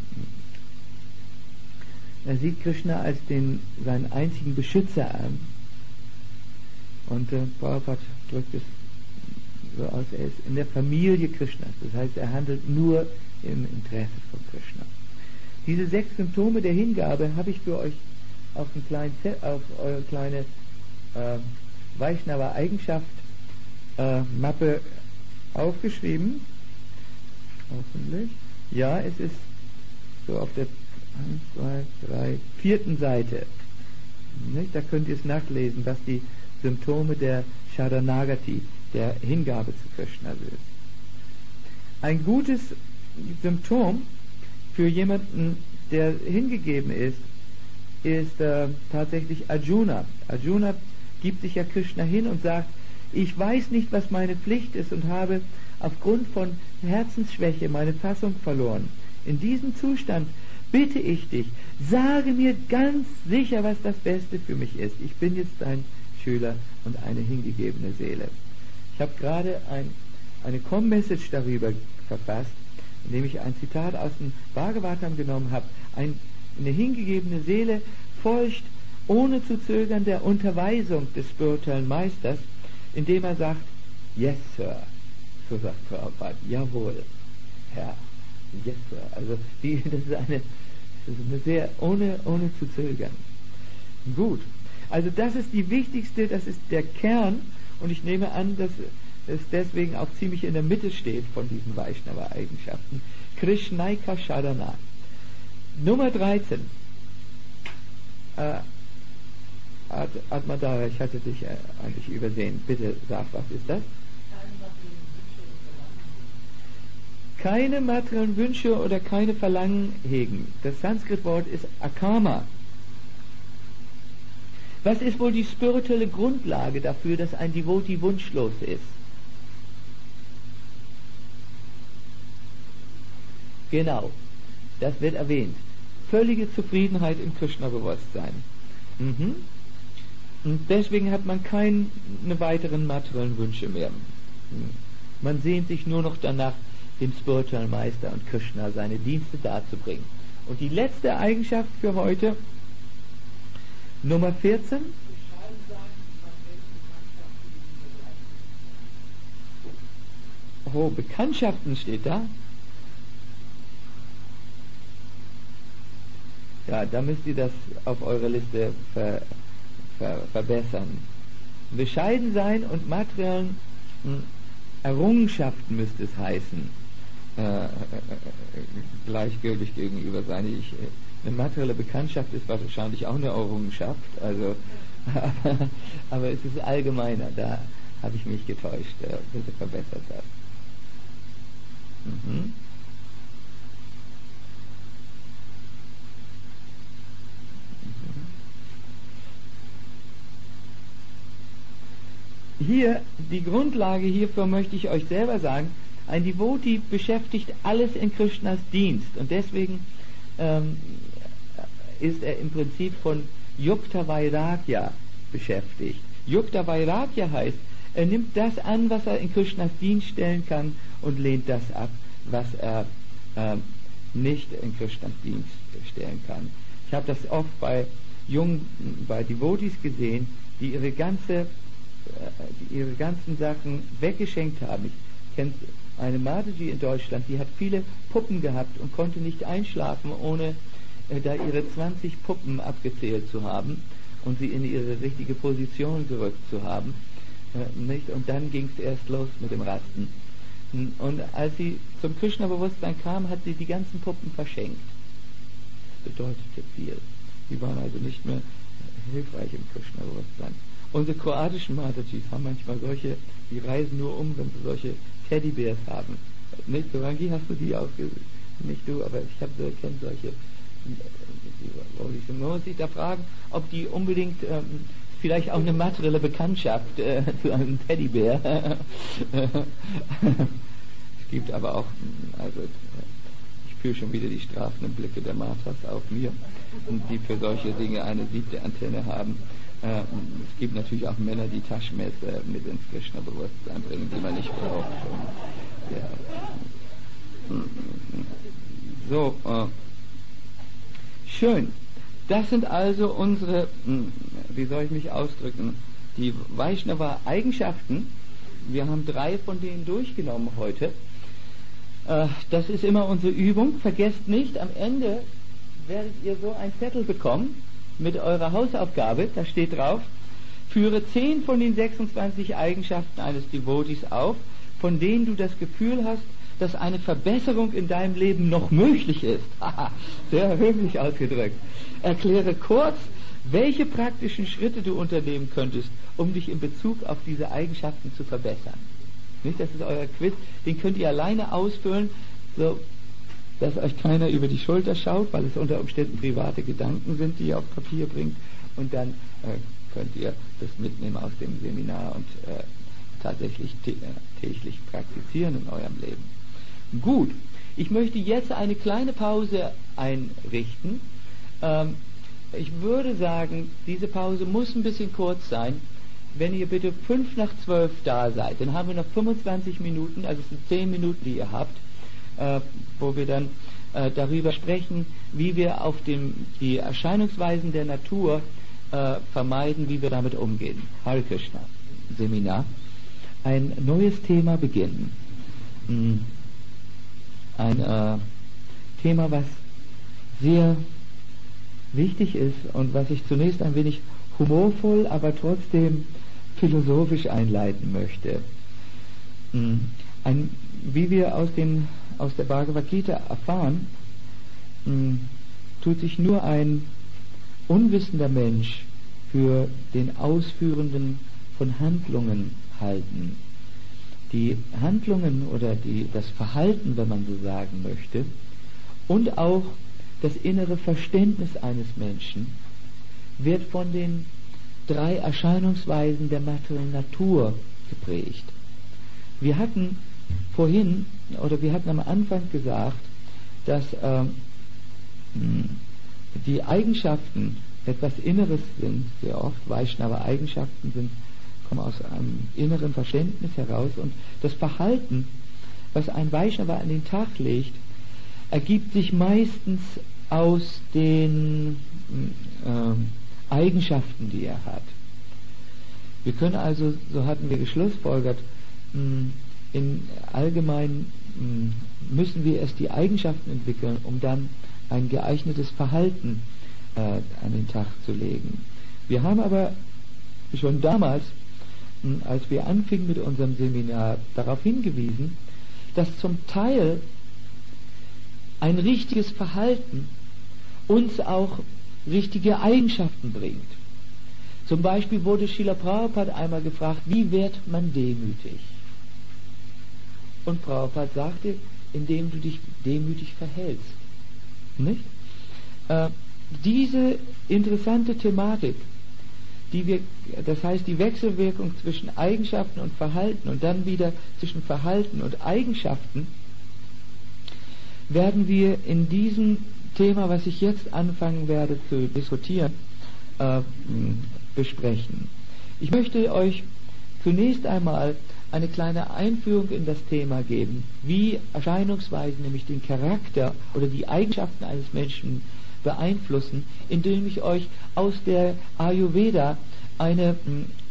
er sieht Krishna als den, seinen einzigen Beschützer an. Und äh, Prabhupada drückt es so aus, er ist in der Familie Krishnas. Das heißt, er handelt nur im Interesse von Krishna. Diese sechs Symptome der Hingabe habe ich für euch auf, einen kleinen Ze auf eure kleine äh, Vaishnava-Eigenschaft äh, Mappe aufgeschrieben. Hoffentlich. Ja, es ist so auf der eins, zwei, drei, vierten Seite. Nicht? Da könnt ihr es nachlesen, was die Symptome der Sharanagati, der Hingabe zu Krishna sind. Ein gutes Symptom für jemanden, der hingegeben ist, ist äh, tatsächlich Arjuna. Arjuna gibt sich ja Krishna hin und sagt, ich weiß nicht, was meine Pflicht ist und habe aufgrund von Herzensschwäche meine Fassung verloren. In diesem Zustand bitte ich dich, sage mir ganz sicher, was das Beste für mich ist. Ich bin jetzt ein Schüler und eine hingegebene Seele. Ich habe gerade ein, eine Com-Message darüber verfasst, indem ich ein Zitat aus dem Bhagavatam genommen habe. Ein, eine hingegebene Seele folgt ohne zu zögern der Unterweisung des spirituellen Meisters, indem er sagt, yes, Sir. So sagt Prabhupada, jawohl, Herr, yes, Sir. Also die, das ist eine, das ist eine sehr, ohne, ohne zu zögern. Gut, also das ist die wichtigste, das ist der Kern, und ich nehme an, dass es deswegen auch ziemlich in der Mitte steht von diesen Vaishnava-Eigenschaften. Krishnaika Shadana. Nummer dreizehn. Äh, Ad, Admadara, ich hatte dich äh, eigentlich übersehen. Bitte sag, was ist das? Keine materiellen Wünsche oder keine Verlangen hegen. Das Sanskrit-Wort ist Akama. Was ist wohl die spirituelle Grundlage dafür, dass ein Devotee wunschlos ist? Genau, das wird erwähnt. Völlige Zufriedenheit im Krishna-Bewusstsein. Mhm. Und deswegen hat man keine weiteren materiellen Wünsche mehr. Man sehnt sich nur noch danach, dem spirituellen Meister und Krishna seine Dienste darzubringen. Und die letzte Eigenschaft für heute, Nummer vierzehn. Oh, Bekanntschaften steht da. Ja, da müsst ihr das auf eure Liste ver, ver, verbessern. Bescheiden sein und materiellen hm, Errungenschaften müsste es heißen, äh, äh, äh, gleichgültig gegenüber sein. Ich, eine materielle Bekanntschaft ist wahrscheinlich auch eine Errungenschaft, also, aber, aber es ist allgemeiner, da habe ich mich getäuscht, äh, bitte verbessert das. Mhm. Hier, die Grundlage hierfür möchte ich euch selber sagen, ein Devotee beschäftigt alles in Krishnas Dienst und deswegen ähm, ist er im Prinzip von Yukta Vairagya beschäftigt. Yukta Vairagya heißt, er nimmt das an, was er in Krishnas Dienst stellen kann und lehnt das ab, was er ähm, nicht in Krishnas Dienst stellen kann. Ich habe das oft bei jungen, bei Devotees gesehen, die ihre ganze die ihre ganzen Sachen weggeschenkt haben. Ich kenne eine Mataji in Deutschland, die hat viele Puppen gehabt und konnte nicht einschlafen, ohne äh, da ihre zwanzig Puppen abgezählt zu haben und sie in ihre richtige Position gerückt zu haben. Äh, nicht? Und dann ging es erst los mit dem Rasten. Und als sie zum Krishna-Bewusstsein kam, hat sie die ganzen Puppen verschenkt. Das bedeutete viel. Die waren also nicht mehr hilfreich im Krishna-Bewusstsein. Unsere kroatischen Matajis haben manchmal solche, die reisen nur um, wenn sie solche Teddybärs haben. Nicht, Sorangi, hast du die auch gesehen? Nicht du, aber ich habe so, kenne solche. Man muss sich da fragen, ob die unbedingt ähm, vielleicht auch eine materielle Bekanntschaft äh, zu einem Teddybär. Es gibt aber auch, also ich fühle schon wieder die strafenden Blicke der Matas auf mir, die für solche Dinge eine siebte Antenne haben. Äh, es gibt natürlich auch Männer, die Taschenmesser mit ins Krishna-Bewusstsein bringen, die man nicht braucht. Ja. So, äh, schön. Das sind also unsere, wie soll ich mich ausdrücken, die Vaishnava-Eigenschaften. Wir haben drei von denen durchgenommen heute. Das ist immer unsere Übung. Vergesst nicht, am Ende werdet ihr so einen Zettel bekommen mit eurer Hausaufgabe. Da steht drauf, führe zehn von den sechsundzwanzig Eigenschaften eines Devotees auf, von denen du das Gefühl hast, dass eine Verbesserung in deinem Leben noch möglich ist. Sehr höflich ausgedrückt. Erkläre kurz, welche praktischen Schritte du unternehmen könntest, um dich in Bezug auf diese Eigenschaften zu verbessern. Nicht, das ist euer Quiz, den könnt ihr alleine ausfüllen, so dass euch keiner über die Schulter schaut, weil es unter Umständen private Gedanken sind, die ihr auf Papier bringt, und dann äh, könnt ihr das mitnehmen aus dem Seminar und äh, tatsächlich tä- täglich praktizieren in eurem Leben. Gut, ich möchte jetzt eine kleine Pause einrichten. Ähm, ich würde sagen, diese Pause muss ein bisschen kurz sein. Wenn ihr bitte fünf nach zwölf da seid, dann haben wir noch fünfundzwanzig Minuten, also es sind zehn Minuten, die ihr habt, äh, wo wir dann äh, darüber sprechen, wie wir auf dem, die Erscheinungsweisen der Natur äh, vermeiden, wie wir damit umgehen. Hare Krishna Seminar. Ein neues Thema beginnen. Hm. Ein äh, Thema, was sehr wichtig ist und was ich zunächst ein wenig humorvoll, aber trotzdem philosophisch einleiten möchte. Ein, wie wir aus, den, aus der Bhagavad Gita erfahren, tut sich nur ein unwissender Mensch für den Ausführenden von Handlungen halten. Die Handlungen oder die, das Verhalten, wenn man so sagen möchte, und auch das innere Verständnis eines Menschen wird von den drei Erscheinungsweisen der materiellen Natur geprägt. Wir hatten vorhin, oder wir hatten am Anfang gesagt, dass äh, die Eigenschaften etwas Inneres sind, sehr oft. Vaishnava-Eigenschaften sind kommen aus einem inneren Verständnis heraus, und das Verhalten, was ein Vaishnava an den Tag legt, ergibt sich meistens aus den äh, Eigenschaften, die er hat. Wir können also, so hatten wir geschlussfolgert, in allgemein müssen wir erst die Eigenschaften entwickeln, um dann ein geeignetes Verhalten äh, an den Tag zu legen. Wir haben aber schon damals, als wir anfingen mit unserem Seminar, darauf hingewiesen, dass zum Teil ein richtiges Verhalten uns auch richtige Eigenschaften bringt. Zum Beispiel wurde Srila Prabhupada einmal gefragt, wie wird man demütig? Und Prabhupada sagte, indem du dich demütig verhältst. Nicht? Äh, diese interessante Thematik, die wir, das heißt die Wechselwirkung zwischen Eigenschaften und Verhalten und dann wieder zwischen Verhalten und Eigenschaften, werden wir in diesem Thema, was ich jetzt anfangen werde zu diskutieren, äh, besprechen. Ich möchte euch zunächst einmal eine kleine Einführung in das Thema geben, wie Erscheinungsweisen, nämlich den Charakter oder die Eigenschaften eines Menschen beeinflussen, indem ich euch aus der Ayurveda eine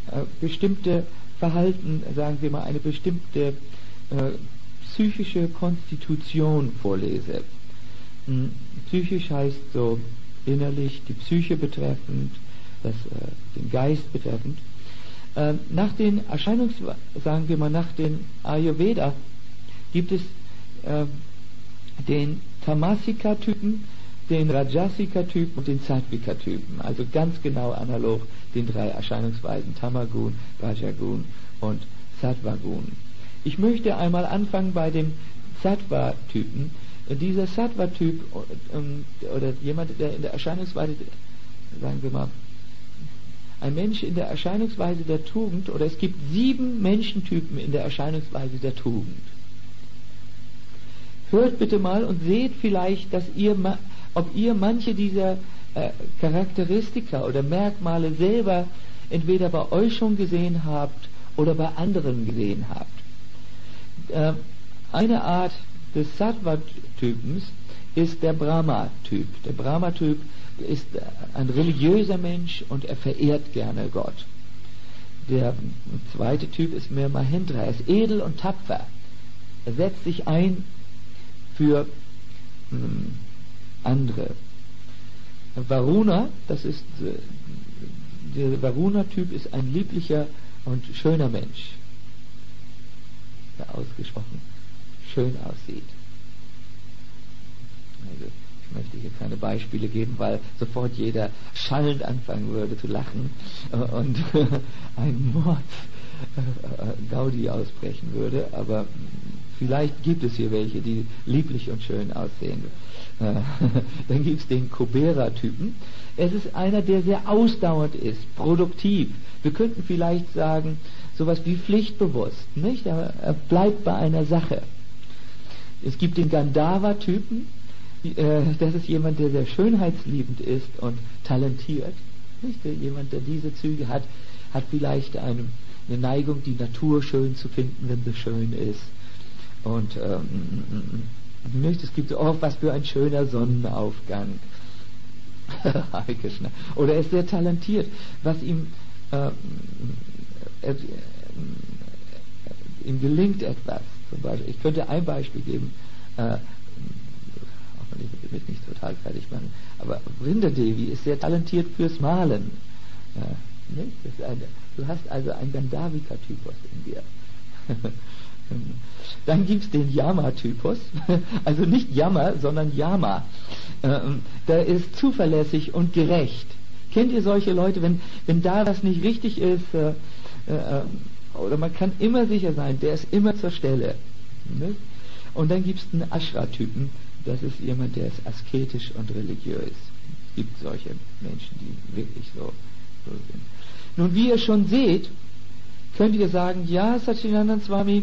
äh, bestimmte Verhalten, sagen wir mal, eine bestimmte äh, psychische Konstitution vorlese. Hm, psychisch heißt so innerlich, die Psyche betreffend, das, äh, den Geist betreffend. Äh, nach den Erscheinungs, sagen wir mal, nach den Ayurveda gibt es äh, den Tamasika-Typen, den Rajasika-Typen und den Sattvika-Typen, also ganz genau analog den drei Erscheinungsweisen Tamagun, Rajagun und Sattvagun. Ich möchte einmal anfangen bei dem Sattva-Typen. Dieser Sattva-Typ oder jemand, der in der Erscheinungsweise, sagen wir mal, ein Mensch in der Erscheinungsweise der Tugend, oder es gibt sieben Menschentypen in der Erscheinungsweise der Tugend. Hört bitte mal und seht vielleicht, dass ihr, ob ihr manche dieser äh, Charakteristika oder Merkmale selber entweder bei euch schon gesehen habt oder bei anderen gesehen habt. Äh, eine Art des Sattva-Typens ist der Brahma-Typ. Der Brahma-Typ ist ein religiöser Mensch und er verehrt gerne Gott. Der zweite Typ ist mehr Mahendra. Er ist edel und tapfer. Er setzt sich ein für ähm, andere. Varuna, das ist äh, der Varuna-Typ ist ein lieblicher und schöner Mensch, der ausgesprochen schön aussieht. Also ich möchte hier keine Beispiele geben, weil sofort jeder schallend anfangen würde zu lachen und ein Mord Gaudi ausbrechen würde, aber vielleicht gibt es hier welche, die lieblich und schön aussehen. Dann gibt es den Kubera-Typen. Es ist einer, der sehr ausdauernd ist, produktiv. Wir könnten vielleicht sagen, sowas wie pflichtbewusst, nicht? Er, er bleibt bei einer Sache. Es gibt den Gandharva-Typen. Das ist jemand, der sehr schönheitsliebend ist und talentiert. Nicht? Jemand, der diese Züge hat, hat vielleicht eine, eine Neigung, die Natur schön zu finden, wenn sie schön ist. Und ähm, nicht? Es gibt auch, was für ein schöner Sonnenaufgang. Oder er ist sehr talentiert, was ihm, äh, äh, ihm gelingt etwas. Zum Beispiel, ich könnte ein Beispiel geben, äh, ich will mich nicht total fertig machen, aber Vrindadevi ist sehr talentiert fürs Malen. Ja, nicht? Das ist eine, du hast also einen Gandhavika-Typus in dir. Dann gibt es den Yama-Typus, also nicht Jammer, sondern Yama. Ähm, der ist zuverlässig und gerecht. Kennt ihr solche Leute, wenn, wenn da was nicht richtig ist, äh, äh, oder man kann immer sicher sein, der ist immer zur Stelle. Nicht? Und dann gibt es einen Ashra-Typen, das ist jemand, der ist asketisch und religiös. Es gibt solche Menschen, die wirklich so, so sind. Nun, wie ihr schon seht, könnt ihr sagen, ja, Satchidanand Swami,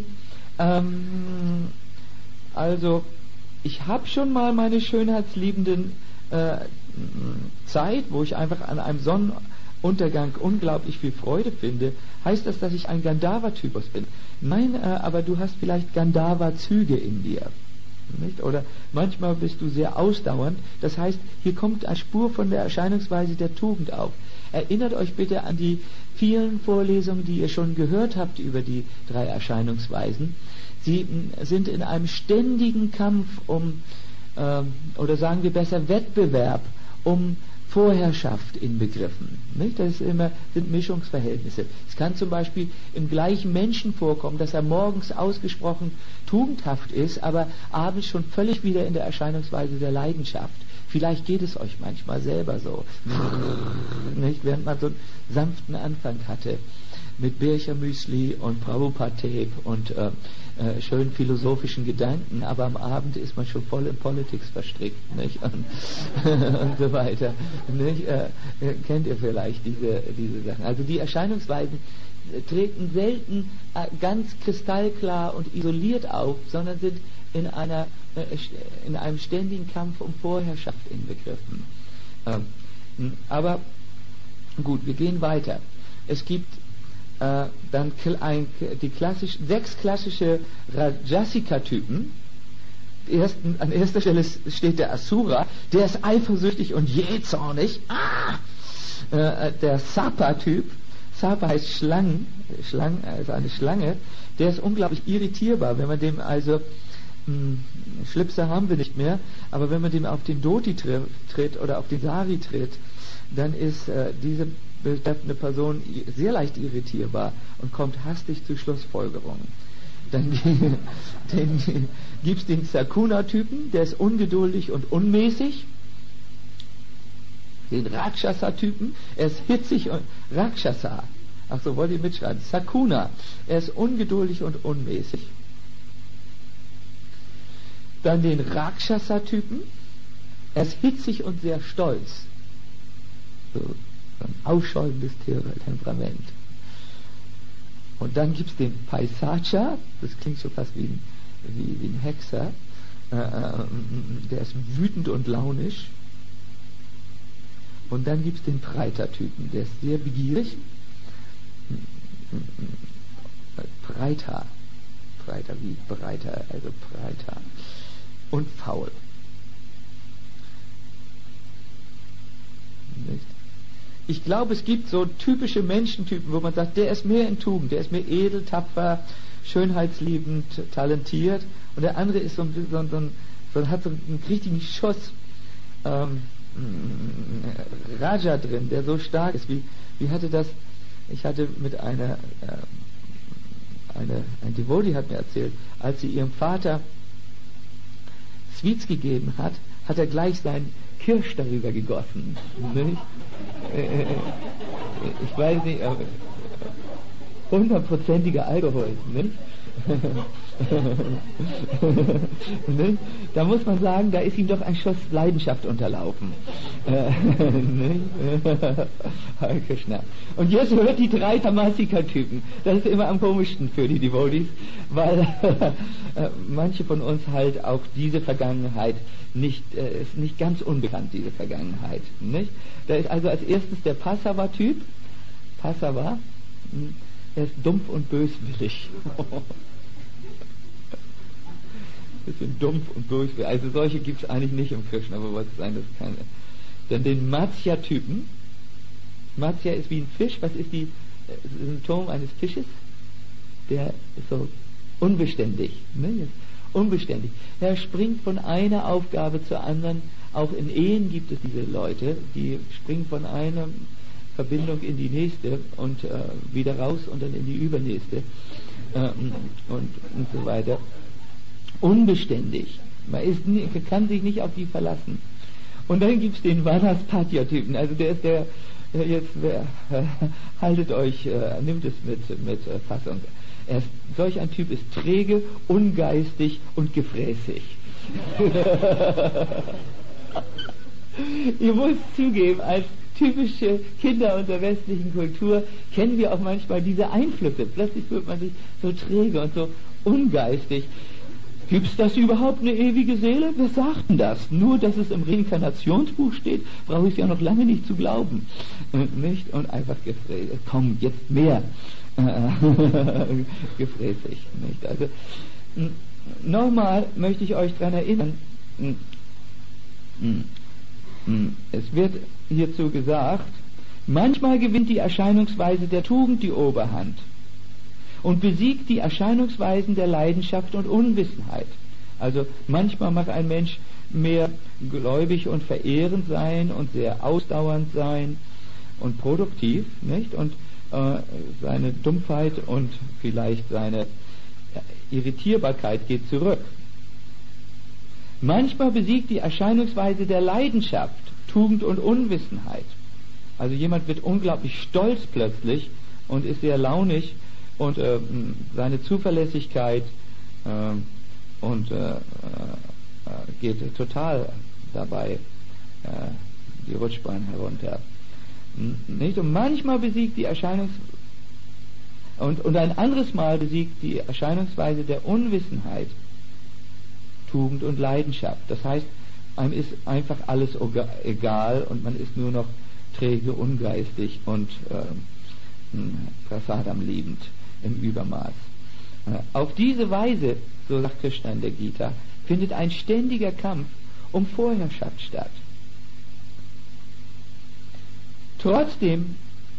ähm, also ich habe schon mal meine schönheitsliebenden äh, Zeit, wo ich einfach an einem Sonnenuntergang unglaublich viel Freude finde. Heißt das, dass ich ein Gandharva-Typus bin? Nein, äh, aber du hast vielleicht Gandharva-Züge in dir. Nicht? Oder manchmal bist du sehr ausdauernd. Das heißt, hier kommt eine Spur von der Erscheinungsweise der Tugend auf. Erinnert euch bitte an die vielen Vorlesungen, die ihr schon gehört habt über die drei Erscheinungsweisen. Sie sind in einem ständigen Kampf um, äh, oder sagen wir besser Wettbewerb um Vorherrschaft inbegriffen. Nicht? Das ist immer, sind Mischungsverhältnisse. Es kann zum Beispiel im gleichen Menschen vorkommen, dass er morgens ausgesprochen tugendhaft ist, aber abends schon völlig wieder in der Erscheinungsweise der Leidenschaft. Vielleicht geht es euch manchmal selber so. Nicht? Während man so einen sanften Anfang hatte mit Birchermüsli und Prabhupada-Tape und äh, äh, schönen philosophischen Gedanken, aber am Abend ist man schon voll in Politics verstrickt, nicht? Und, und so weiter. Nicht? Äh, kennt ihr vielleicht diese, diese Sachen? Also die Erscheinungsweisen treten selten äh, ganz kristallklar und isoliert auf, sondern sind in einer äh, in einem ständigen Kampf um Vorherrschaft inbegriffen. Ähm, aber gut, wir gehen weiter. Es gibt äh, dann ein, die klassisch, sechs klassische Rajasika-Typen. Ersten, an erster Stelle steht der Asura, der ist eifersüchtig und jähzornig. Ah! Äh, der Sapa-Typ. Sarpa heißt Schlangen, Schlangen, also eine Schlange, der ist unglaublich irritierbar, wenn man dem also, mh, Schlipse haben wir nicht mehr, aber wenn man dem auf den Dhoti tritt oder auf den Sari tritt, dann ist äh, diese betreffende Person sehr leicht irritierbar und kommt hastig zu Schlussfolgerungen. Dann gibt es den Sakuna-Typen, der ist ungeduldig und unmäßig. Den Rakshasa-Typen, er ist hitzig und Rakshasa. Ach so, wollt ihr mitschreiben? Sakuna, er ist ungeduldig und unmäßig. Dann den Rakshasa-Typen, er ist hitzig und sehr stolz. So ein ausschäumendes Temperament. Und dann gibt es den Paisacha, das klingt so fast wie ein, wie, wie ein Hexer, äh, der ist wütend und launisch. Und dann gibt es den Preiter-Typen, der ist sehr begierig. Breiter, Breiter wie Breiter, also Breiter. Und faul. Nicht? Ich glaube, es gibt so typische Menschentypen, wo man sagt, der ist mehr in Tugend, der ist mehr edel, tapfer, schönheitsliebend, talentiert, und der andere ist so, so, so, so hat so einen richtigen Schuss ähm, Raja drin, der so stark ist. Wie, wie hatte das, ich hatte mit einer, äh, eine, ein Devotee hat mir erzählt, als sie ihrem Vater Sweets gegeben hat, hat er gleich seinen Kirsch darüber gegossen. Nicht? Ich weiß nicht, aber hundertprozentiger Alkohol, nicht? Nicht? Da muss man sagen, da ist ihm doch ein Schuss Leidenschaft unterlaufen. Hare Krishna. Und jetzt hört die drei Tamasika-Typen. Das ist immer am komischsten für die Devotees, weil manche von uns halt auch diese Vergangenheit nicht, äh, ist nicht ganz unbekannt, diese Vergangenheit. Nicht? Da ist also als erstes der Passava-Typ. Passava, er ist dumpf und böswillig. Bisschen dumpf und böswillig. Also solche gibt es eigentlich nicht im Krishna, aber was sein, das keine. Dann den Matsya-Typen. Matsya ist wie ein Fisch. Was ist die äh, Symptom eines Fisches? Der ist so unbeständig. Ne? Unbeständig. Er springt von einer Aufgabe zur anderen. Auch in Ehen gibt es diese Leute, die springen von einer Verbindung in die nächste und äh, wieder raus und dann in die übernächste äh, und, und so weiter. Unbeständig. Man ist, kann sich nicht auf die verlassen. Und dann gibt es den Vanaspatya-Typen. Also der ist der, jetzt äh, haltet euch, äh, nimmt es mit, mit äh, Fassung. Er ist, solch ein Typ ist träge, ungeistig und gefräßig. Ihr müsst zugeben, als typische Kinder unserer westlichen Kultur kennen wir auch manchmal diese Einflüsse. Plötzlich fühlt man sich so träge und so ungeistig. Gibt es das überhaupt eine ewige Seele? Wer sagt denn das? Nur, dass es im Reinkarnationsbuch steht, brauche ich es ja noch lange nicht zu glauben. Nicht? Und einfach gefräßig. Komm, jetzt mehr. Gefräßig. Nicht? Also, nochmal möchte ich euch daran erinnern, es wird hierzu gesagt, manchmal gewinnt die Erscheinungsweise der Tugend die Oberhand und besiegt die Erscheinungsweisen der Leidenschaft und Unwissenheit. Also manchmal mag ein Mensch mehr gläubig und verehrend sein und sehr ausdauernd sein und produktiv, nicht? Und äh, seine Dumpfheit und vielleicht seine Irritierbarkeit geht zurück. Manchmal besiegt die Erscheinungsweise der Leidenschaft Tugend und Unwissenheit. Also jemand wird unglaublich stolz plötzlich und ist sehr launig und äh, seine Zuverlässigkeit äh, und äh, äh, geht total dabei äh, die Rutschbahn herunter. Nicht? Und manchmal besiegt die Erscheinungs und, und ein anderes Mal besiegt die Erscheinungsweise der Unwissenheit Tugend und Leidenschaft. Das heißt, einem ist einfach alles egal und man ist nur noch träge, ungeistig und äh, Prasadam liebend im Übermaß. Äh, auf diese Weise, so sagt Krishna in der Gita, findet ein ständiger Kampf um Vorherrschaft statt. Trotzdem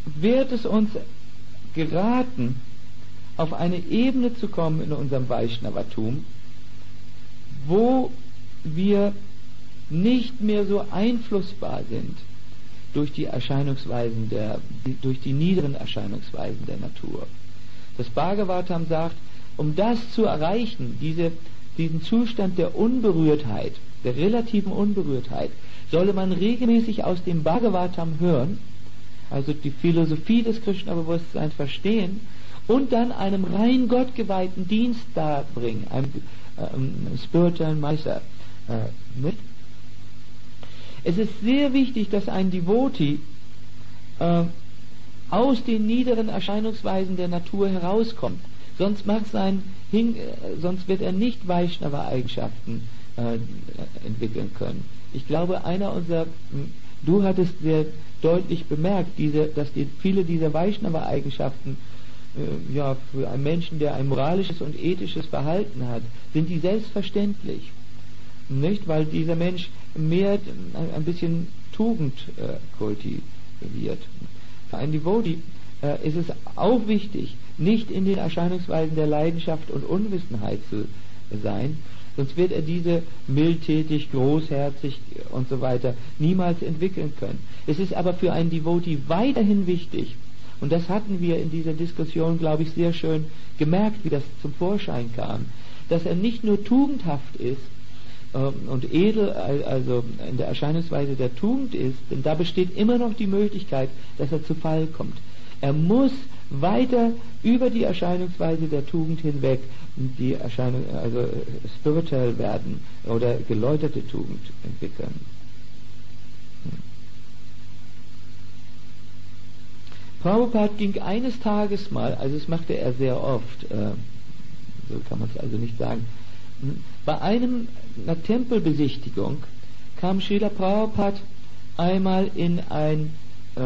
wird es uns geraten, auf eine Ebene zu kommen in unserem Vaishnavatum, wo wir nicht mehr so einflussbar sind durch die Erscheinungsweisen der, durch die niederen Erscheinungsweisen der Natur. Das Bhagavatam sagt, um das zu erreichen, diese, diesen Zustand der Unberührtheit, der relativen Unberührtheit, solle man regelmäßig aus dem Bhagavatam hören, also die Philosophie des Krishna-Bewusstseins verstehen und dann einem rein gottgeweihten Dienst darbringen, einem, äh, einem spirituellen Meister äh, mit. Es ist sehr wichtig, dass ein Devotee äh, aus den niederen Erscheinungsweisen der Natur herauskommt. Sonst macht sein Hin, äh, sonst wird er nicht Vaishnava-Eigenschaften äh, entwickeln können. Ich glaube, einer unserer, du hattest sehr deutlich bemerkt, diese, dass die, viele dieser Vaishnava-Eigenschaften äh, ja, für einen Menschen, der ein moralisches und ethisches Verhalten hat, sind die selbstverständlich. Nicht, weil dieser Mensch mehr ein bisschen Tugend äh, kultiviert. Für einen Devotee äh, ist es auch wichtig, nicht in den Erscheinungsweisen der Leidenschaft und Unwissenheit zu sein, sonst wird er diese mildtätig, großherzig und so weiter niemals entwickeln können. Es ist aber für einen Devotee weiterhin wichtig, und das hatten wir in dieser Diskussion, glaube ich, sehr schön gemerkt, wie das zum Vorschein kam, dass er nicht nur tugendhaft ist, und edel, also in der Erscheinungsweise der Tugend ist, denn da besteht immer noch die Möglichkeit, dass er zu Fall kommt. Er muss weiter über die Erscheinungsweise der Tugend hinweg die Erscheinung, also spirituell werden oder geläuterte Tugend entwickeln. Prabhupada ging eines Tages mal, also das machte er sehr oft, äh, so kann man es also nicht sagen, bei einem, einer Tempelbesichtigung kam Srila Prabhupada einmal in ein, äh,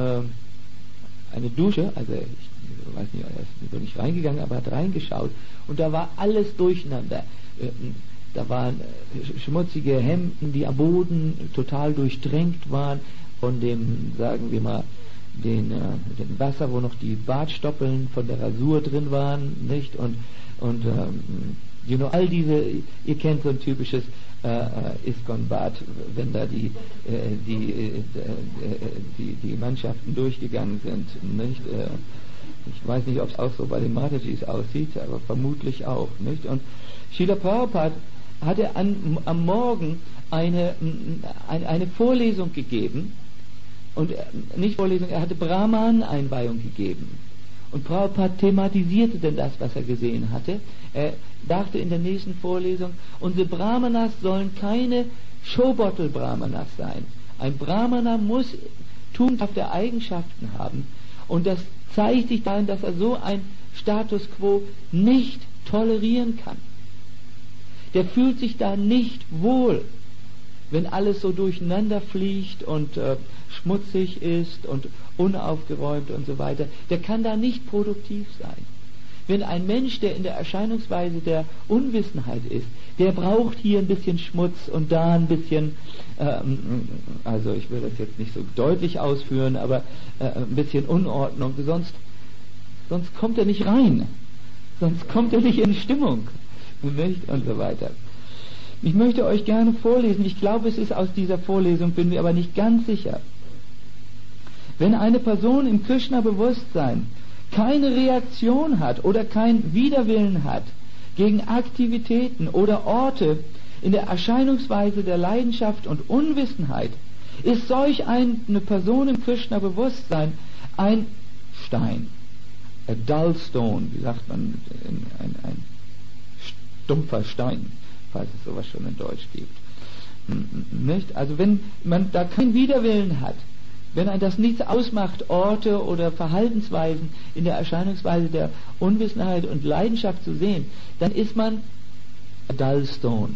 eine Dusche, also ich weiß nicht, er ist nicht reingegangen, aber er hat reingeschaut und da war alles durcheinander. Äh, da waren äh, schmutzige Hemden, die am Boden total durchtränkt waren von dem, sagen wir mal, den, äh, dem Wasser, wo noch die Bartstoppeln von der Rasur drin waren, nicht? Und, und ähm, You know, all diese, ihr kennt so ein typisches äh, Iskon-Bad, wenn da die, äh, die, äh, die, die Mannschaften durchgegangen sind. Nicht? Äh, ich weiß nicht, ob es auch so bei den Matajis aussieht, aber vermutlich auch. Nicht? Und Srila Prabhupada hatte an, am Morgen eine, eine, eine Vorlesung gegeben, und nicht Vorlesung, er hatte Brahman-Einweihung gegeben. Und Prabhupada thematisierte denn das, was er gesehen hatte. Er dachte in der nächsten Vorlesung, unsere Brahmanas sollen keine Showbottle-Brahmanas sein. Ein Brahmana muss tugendhafte Eigenschaften haben. Und das zeigt sich darin, dass er so ein Status quo nicht tolerieren kann. Der fühlt sich da nicht wohl, wenn alles so durcheinander fliegt und äh, schmutzig ist und unaufgeräumt und so weiter. Der kann da nicht produktiv sein. Wenn ein Mensch, der in der Erscheinungsweise der Unwissenheit ist, der braucht hier ein bisschen Schmutz und da ein bisschen, ähm, also ich will das jetzt nicht so deutlich ausführen, aber äh, ein bisschen Unordnung, sonst, sonst kommt er nicht rein, sonst kommt er nicht in Stimmung, nicht? Und so weiter. Ich möchte euch gerne vorlesen, ich glaube, es ist aus dieser Vorlesung, bin mir aber nicht ganz sicher. Wenn eine Person im Krishna-Bewusstsein keine Reaktion hat oder kein Widerwillen hat gegen Aktivitäten oder Orte in der Erscheinungsweise der Leidenschaft und Unwissenheit, ist solch eine Person im Krishna-Bewusstsein ein Stein, a dull stone, wie sagt man, ein, ein, ein stumpfer Stein, falls es sowas schon in Deutsch gibt. Nicht? Also wenn man da keinen Widerwillen hat, wenn ein das nichts ausmacht, Orte oder Verhaltensweisen in der Erscheinungsweise der Unwissenheit und Leidenschaft zu sehen, dann ist man a dull stone.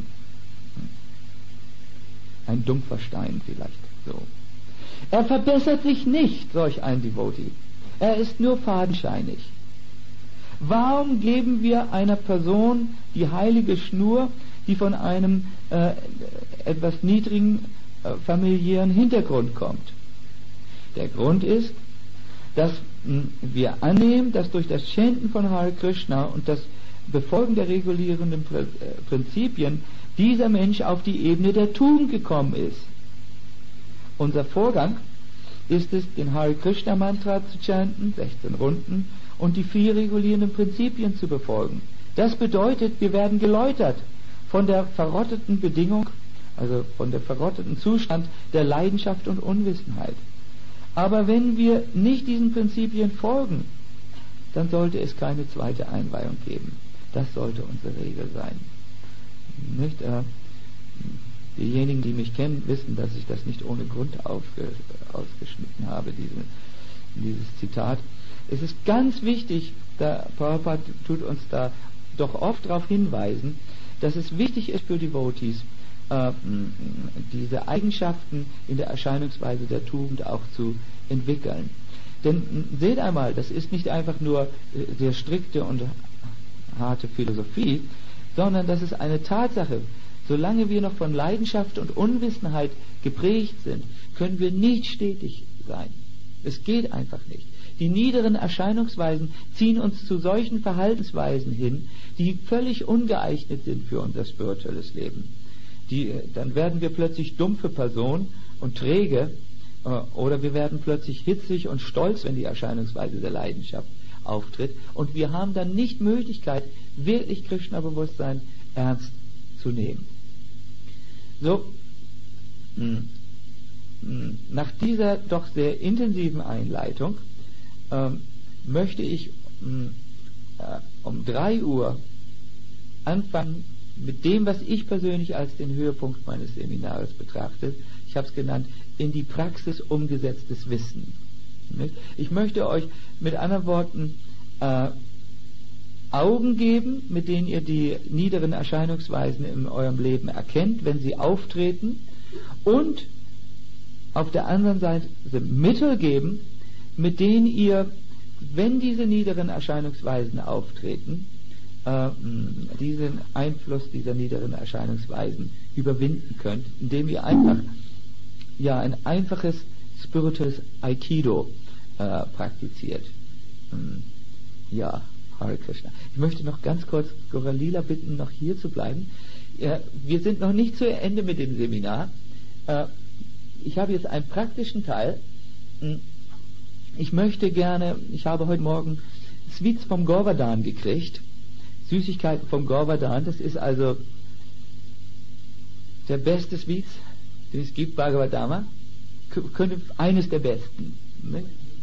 Ein dumpfer Stein vielleicht. So. Er verbessert sich nicht, solch ein Devotee. Er ist nur fadenscheinig. Warum geben wir einer Person die heilige Schnur, die von einem äh, etwas niedrigen äh, familiären Hintergrund kommt? Der Grund ist, dass wir annehmen, dass durch das Chanten von Hare Krishna und das Befolgen der regulierenden Prinzipien dieser Mensch auf die Ebene der Tugend gekommen ist. Unser Vorgang ist es, den Hare Krishna Mantra zu chanten, sechzehn Runden, und die vier regulierenden Prinzipien zu befolgen. Das bedeutet, wir werden geläutert von der verrotteten Bedingung, also von der verrotteten Zustand der Leidenschaft und Unwissenheit. Aber wenn wir nicht diesen Prinzipien folgen, dann sollte es keine zweite Einweihung geben. Das sollte unsere Regel sein. Nicht, äh, diejenigen, die mich kennen, wissen, dass ich das nicht ohne Grund aufge, ausgeschnitten habe, diese, dieses Zitat. Es ist ganz wichtig, da Prabhupada tut uns da doch oft darauf hinweisen, dass es wichtig ist für Devotees, äh, diese Eigenschaften in der Erscheinungsweise der Tugend auch zu entwickeln. Denn seht einmal, das ist nicht einfach nur sehr strikte und harte Philosophie, sondern das ist eine Tatsache. Solange wir noch von Leidenschaft und Unwissenheit geprägt sind, können wir nicht stetig sein. Es geht einfach nicht. Die niederen Erscheinungsweisen ziehen uns zu solchen Verhaltensweisen hin, die völlig ungeeignet sind für unser spirituelles Leben. Die, dann werden wir plötzlich dumpfe Personen und träge, äh, oder wir werden plötzlich hitzig und stolz, wenn die Erscheinungsweise der Leidenschaft auftritt. Und wir haben dann nicht Möglichkeit, wirklich Krishna-Bewusstsein ernst zu nehmen. So, mh, mh, nach dieser doch sehr intensiven Einleitung ähm, möchte ich mh, äh, um drei Uhr anfangen mit dem, was ich persönlich als den Höhepunkt meines Seminars betrachte. Ich habe es genannt, in die Praxis umgesetztes Wissen. Ich möchte euch mit anderen Worten äh, Augen geben, mit denen ihr die niederen Erscheinungsweisen in eurem Leben erkennt, wenn sie auftreten, und auf der anderen Seite Mittel geben, mit denen ihr, wenn diese niederen Erscheinungsweisen auftreten, äh, diesen Einfluss dieser niederen Erscheinungsweisen überwinden könnt, indem ihr einfach ja ein einfaches spirituelles Aikido äh, praktiziert. Hm, ja, Hare Krishna. Ich möchte noch ganz kurz Gauralila bitten, noch hier zu bleiben. Äh, wir sind noch nicht zu Ende mit dem Seminar. Äh, ich habe jetzt einen praktischen Teil. Hm, ich möchte gerne, ich habe heute Morgen Sweets vom Govardhan gekriegt. Süßigkeiten vom Govardhan. Das ist also der beste Sweets, den es gibt, Bhagavadama. Könnte eines der besten. Ne?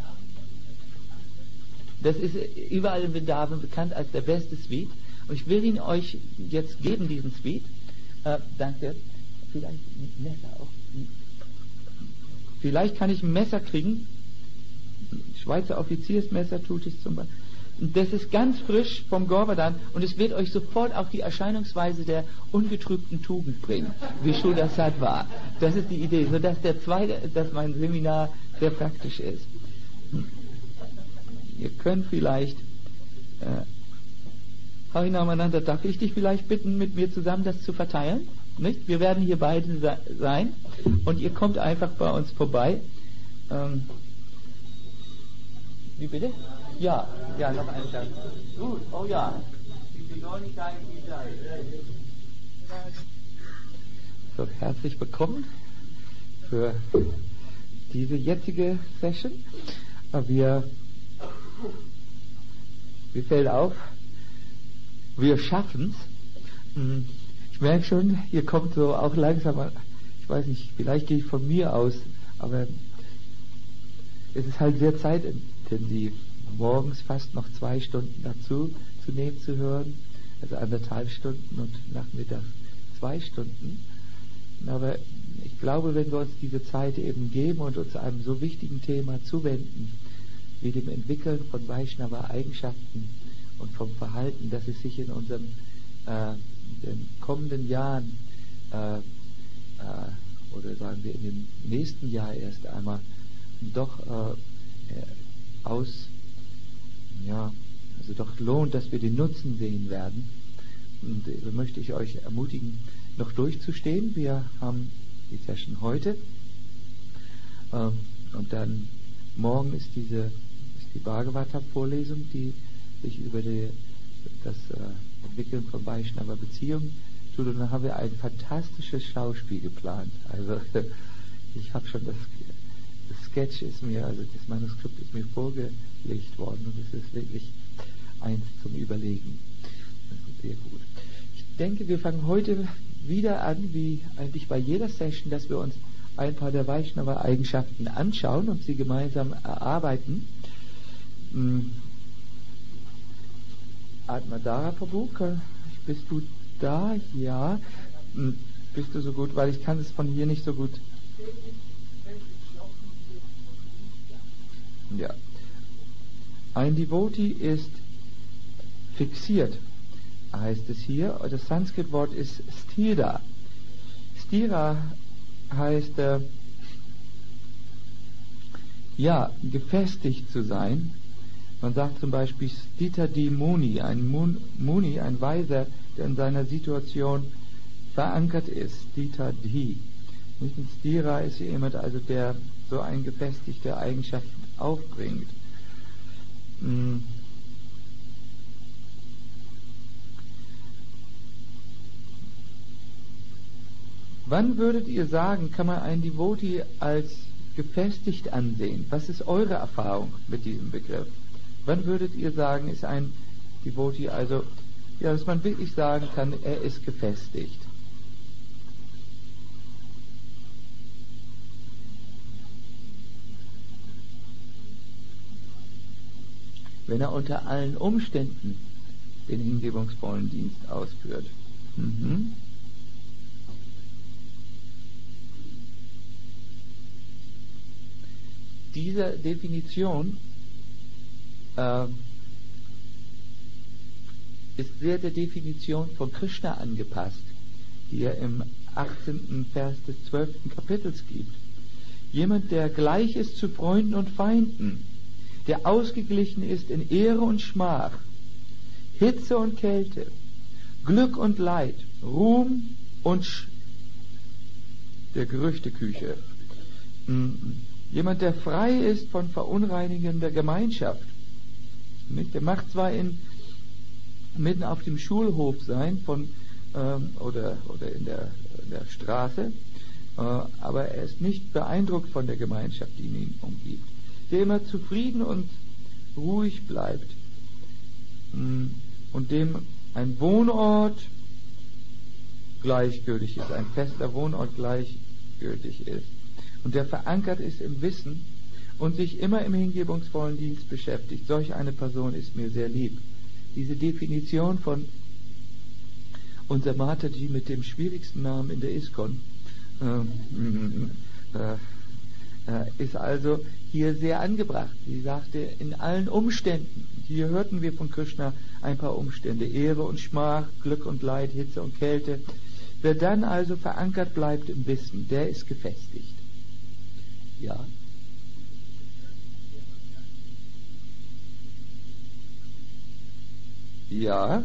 Das ist überall in Vrindavan bekannt als der beste Sweet. Und ich will ihn euch jetzt geben, diesen Sweet. Äh, danke. Vielleicht ein Messer auch. Vielleicht kann ich ein Messer kriegen. Schweizer Offiziersmesser tut es zum Beispiel. Das ist ganz frisch vom Govardhan und es wird euch sofort auf die Erscheinungsweise der ungetrübten Tugend bringen, wie Shuddha Sattva. Das ist die Idee, sodass der zweite, dass mein Seminar sehr praktisch ist. Hm. Ihr könnt vielleicht, äh, Harinamananda, darf ich dich vielleicht bitten, mit mir zusammen das zu verteilen? Nicht? Wir werden hier beide sein und ihr kommt einfach bei uns vorbei. Ähm, wie bitte? Ja, ja, noch einen Tag. Gut, oh ja. So, herzlich willkommen für diese jetzige Session. Wir, mir fällt auf, wir schaffen's. Ich merke schon, ihr kommt so auch langsam, ich weiß nicht, vielleicht gehe ich von mir aus, aber es ist halt sehr zeitintensiv. Morgens fast noch zwei Stunden dazu zu nehmen, zu hören, also anderthalb Stunden, und nachmittags zwei Stunden. Aber ich glaube, wenn wir uns diese Zeit eben geben und uns einem so wichtigen Thema zuwenden, wie dem Entwickeln von Vaishnava-Eigenschaften und vom Verhalten, dass es sich in unseren äh, in den kommenden Jahren äh, äh, oder sagen wir in dem nächsten Jahr erst einmal doch äh, aus ja, also doch lohnt, dass wir den Nutzen sehen werden. Und so möchte ich euch ermutigen, noch durchzustehen. Wir haben die Session heute. Ähm, und dann morgen ist diese, ist die Bhagavata-Vorlesung, die sich über die, das äh, Entwickeln von Vaishnava-Beziehungen tut. Und dann haben wir ein fantastisches Schauspiel geplant. Also ich habe schon das, das Sketch ist mir, also das Manuskript ist mir vorgelegt worden und es ist wirklich eins zum Überlegen. Das ist sehr gut. Ich denke, wir fangen heute wieder an, wie eigentlich bei jeder Session, dass wir uns ein paar der Vaishnava-Eigenschaften anschauen und sie gemeinsam erarbeiten. Atmadara Prabhu, bist du da? Ja. Bist du so gut, weil ich kann es von hier nicht so gut. Ja. Ein Devotee ist fixiert, heißt es hier. Das Sanskrit-Wort ist Sthira. Sthira heißt, äh, ja, gefestigt zu sein. Man sagt zum Beispiel Sthita di Muni, ein Mun, Muni, ein Weiser, der in seiner Situation verankert ist. Sthita di. Nicht ein Sthira ist jemand, also der so eine gefestigte Eigenschaft aufbringt. Hm. Wann würdet ihr sagen, kann man einen Devotee als gefestigt ansehen? Was ist eure Erfahrung mit diesem Begriff? Wann würdet ihr sagen, ist ein Devotee, also, ja, dass man wirklich sagen kann, er ist gefestigt? Wenn er unter allen Umständen den hingebungsvollen Dienst ausführt. Mhm. Diese Definition äh, ist sehr der Definition von Krishna angepasst, die er im achtzehnten Vers des zwölften Kapitels gibt. Jemand, der gleich ist zu Freunden und Feinden, der ausgeglichen ist in Ehre und Schmach, Hitze und Kälte, Glück und Leid, Ruhm und Sch der Gerüchteküche. Jemand, der frei ist von verunreinigender Gemeinschaft. Der macht zwar in, mitten auf dem Schulhof sein von, ähm, oder, oder in, der, in der Straße, äh, aber er ist nicht beeindruckt von der Gemeinschaft, die ihn umgibt. Der immer zufrieden und ruhig bleibt und dem ein Wohnort gleichgültig ist, ein fester Wohnort gleichgültig ist und der verankert ist im Wissen und sich immer im hingebungsvollen Dienst beschäftigt. Solch eine Person ist mir sehr lieb. Diese Definition von unser Mataji mit dem schwierigsten Namen in der ISKCON äh, äh, ist also hier sehr angebracht. Sie sagte, in allen Umständen, hier hörten wir von Krishna ein paar Umstände, Ehre und Schmach, Glück und Leid, Hitze und Kälte. Wer dann also verankert bleibt im Wissen, der ist gefestigt. Ja. Ja.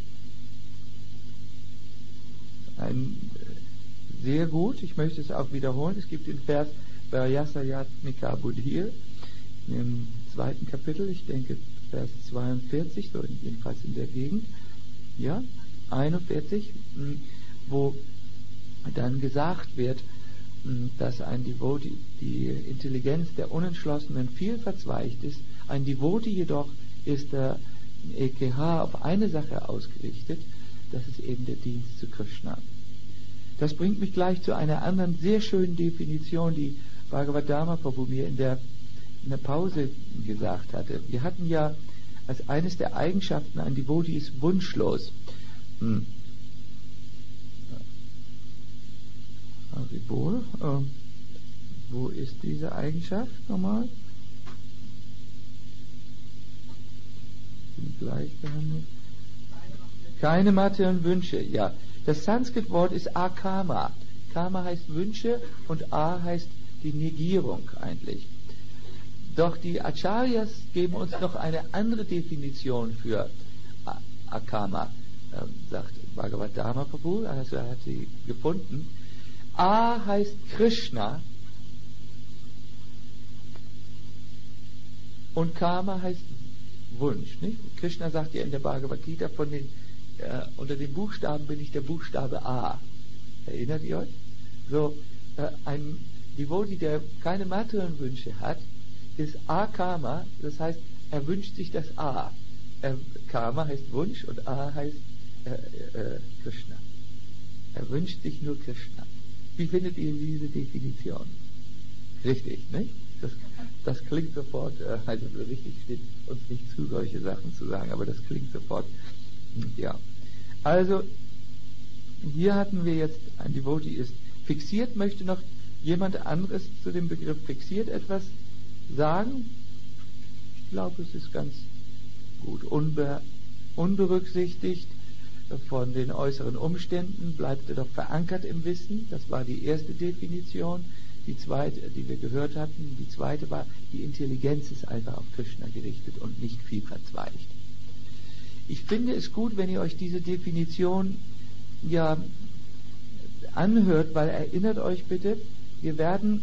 Ein, sehr gut, ich möchte es auch wiederholen. Es gibt den Vers Vyasayatmika Buddhir im zweiten Kapitel, ich denke Vers zweiundvierzig, so jedenfalls in der Gegend, ja, einundvierzig, wo dann gesagt wird, dass ein Devotee, die Intelligenz der Unentschlossenen viel verzweigt ist, ein Devotee jedoch ist der E K H auf eine Sache ausgerichtet, das ist eben der Dienst zu Krishna. Das bringt mich gleich zu einer anderen sehr schönen Definition, die Bhagavad-Dharma Prabhu mir in der, in der Pause gesagt hatte. Wir hatten ja als eines der Eigenschaften, ein Devotee ist wunschlos. Hm. Haribol, äh, wo ist diese Eigenschaft nochmal? Gleichbehandlung. Keine materiellen Wünsche, ja. Das Sanskrit-Wort ist Akama. Kama heißt Wünsche und A heißt die Negierung eigentlich. Doch die Acharyas geben uns noch eine andere Definition für Akama, äh, sagt Bhagavad-Dharma Prabhu, also er hat sie gefunden. A heißt Krishna Und Kama heißt Wunsch. Nicht? Krishna sagt ja in der Bhagavad Gita, von den, äh, unter den Buchstaben bin ich der Buchstabe A. Erinnert ihr euch? So, äh, ein Devotee, der keine materiellen Wünsche hat, ist A-Kama, das heißt, er wünscht sich das A. Er, Kama heißt Wunsch und A heißt äh, äh, Krishna. Er wünscht sich nur Krishna. Wie findet ihr diese Definition? Richtig, nicht? Das, das klingt sofort, äh, also richtig steht uns nicht zu, solche Sachen zu sagen, aber das klingt sofort, ja. Also, hier hatten wir jetzt, ein Devotee ist fixiert. Möchte noch jemand anderes zu dem Begriff fixiert etwas sagen? Ich glaube, es ist ganz gut. Unbe, unberücksichtigt von den äußeren Umständen bleibt er doch verankert im Wissen. Das war die erste Definition. Die zweite, die wir gehört hatten, die zweite war, die Intelligenz ist einfach auf Krishna gerichtet und nicht viel verzweigt. Ich finde es gut, wenn ihr euch diese Definition ja anhört, weil erinnert euch bitte, wir werden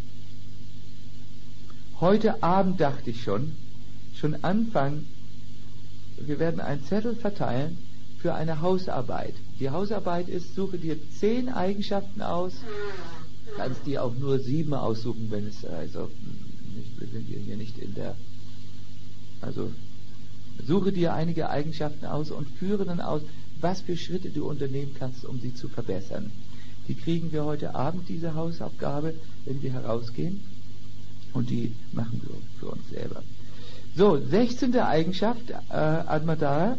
heute Abend, dachte ich schon, schon anfangen, wir werden einen Zettel verteilen für eine Hausarbeit. Die Hausarbeit ist, suche dir zehn Eigenschaften aus, kannst dir auch nur sieben aussuchen, wenn es, also, nicht, wir sind hier nicht in der, also, suche dir einige Eigenschaften aus und führe dann aus, was für Schritte du unternehmen kannst, um sie zu verbessern. Die kriegen wir heute Abend, diese Hausaufgabe, wenn wir herausgehen, und die machen wir für uns selber. So, sechzehnte Eigenschaft, äh, Admadara.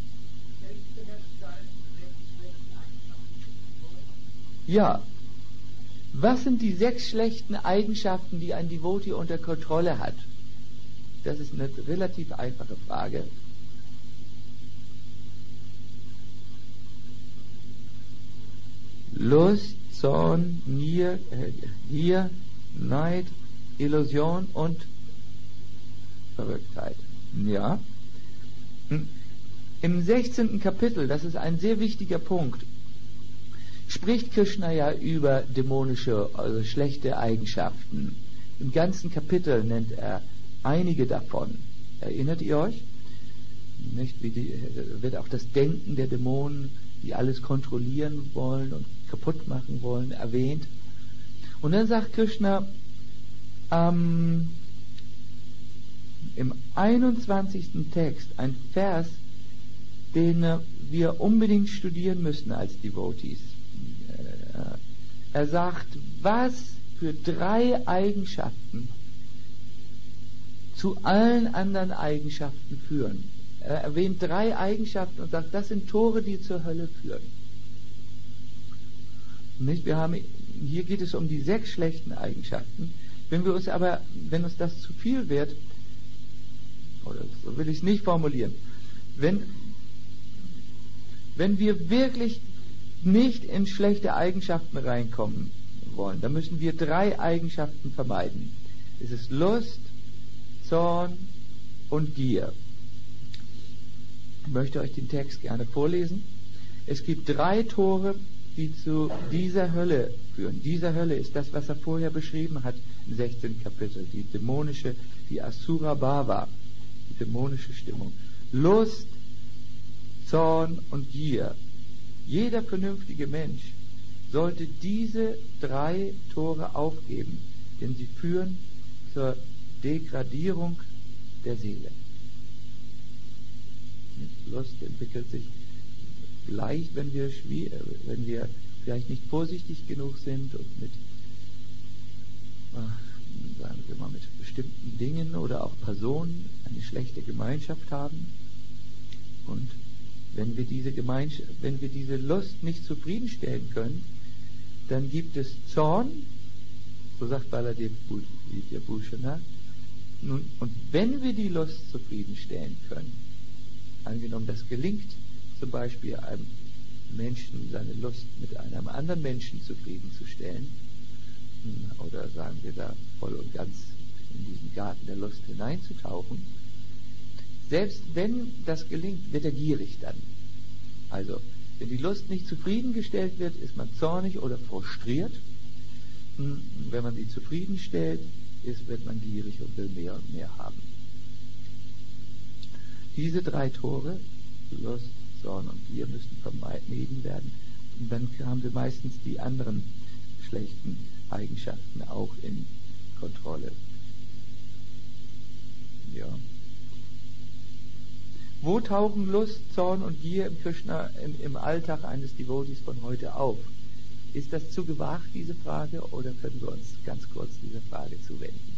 Ja. Was sind die sechs schlechten Eigenschaften, die ein Devotee unter Kontrolle hat? Das ist eine relativ einfache Frage. Lust, Zorn, Gier, äh, Gier, Neid, Illusion und Verrücktheit. Ja. Im sechzehnten Kapitel, das ist ein sehr wichtiger Punkt, spricht Krishna ja über dämonische, also schlechte Eigenschaften. Im ganzen Kapitel nennt er einige davon. Erinnert ihr euch? Nicht, wie die, wird auch das Denken der Dämonen, die alles kontrollieren wollen und kaputt machen wollen, erwähnt. Und dann sagt Krishna ähm, im einundzwanzigsten Text ein Vers, den wir unbedingt studieren müssen als Devotees. Er sagt, was für drei Eigenschaften zu allen anderen Eigenschaften führen. Er erwähnt drei Eigenschaften und sagt, das sind Tore, die zur Hölle führen. Nicht? Wir haben, hier geht es um die sechs schlechten Eigenschaften. Wenn wir uns aber, wenn uns das zu viel wird, oder so will ich es nicht formulieren, wenn, wenn wir wirklich nicht in schlechte Eigenschaften reinkommen wollen, dann müssen wir drei Eigenschaften vermeiden. Es ist Lust, Zorn und Gier. Ich möchte euch den Text gerne vorlesen. Es gibt drei Tore, die zu dieser Hölle führen. Dieser Hölle ist das, was er vorher beschrieben hat im sechzehnten Kapitel. Die dämonische, die Asura Bhava, die dämonische Stimmung. Lust, Zorn und Gier. Jeder vernünftige Mensch sollte diese drei Tore aufgeben, denn sie führen zur Degradierung der Seele. Lust entwickelt sich leicht, wenn wir, wenn wir vielleicht nicht vorsichtig genug sind und mit, sagen wir mal, mit bestimmten Dingen oder auch Personen eine schlechte Gemeinschaft haben. Und wenn wir diese Gemeinschaft, wenn wir diese Lust nicht zufriedenstellen können, dann gibt es Zorn, so sagt Baladev Bhushan. Und wenn wir die Lust zufriedenstellen können, angenommen, das gelingt zum Beispiel einem Menschen, seine Lust mit einem anderen Menschen zufriedenzustellen, oder sagen wir da voll und ganz in diesen Garten der Lust hineinzutauchen, selbst wenn das gelingt, wird er gierig dann. Also, wenn die Lust nicht zufriedengestellt wird, ist man zornig oder frustriert. Wenn man sie zufriedenstellt, ist, wird man gierig und will mehr und mehr haben. Diese drei Tore, Lust, Zorn und Gier, müssen vermieden werden. Und dann haben wir meistens die anderen schlechten Eigenschaften auch in Kontrolle. Ja. Wo tauchen Lust, Zorn und Gier im Krishna im, im Alltag eines Devotees von heute auf? Ist das zu gewagt, diese Frage, oder können wir uns ganz kurz dieser Frage zuwenden?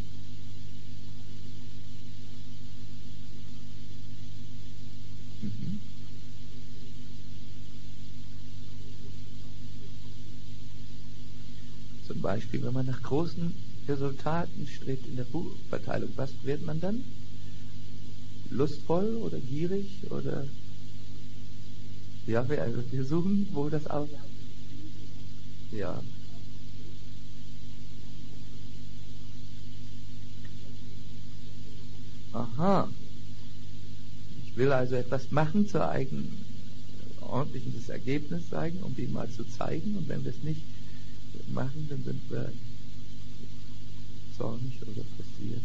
Mhm. Zum Beispiel, wenn man nach großen Resultaten strebt in der Buchverteilung, was wird man dann? Lustvoll oder gierig oder ja, wir, also wir suchen, wo das auch ja. Aha. Ich will also etwas machen zur eigenen ordentlichen das Ergebnis zeigen, um dem mal zu zeigen, und wenn wir es nicht machen, dann sind wir zornig oder frustriert.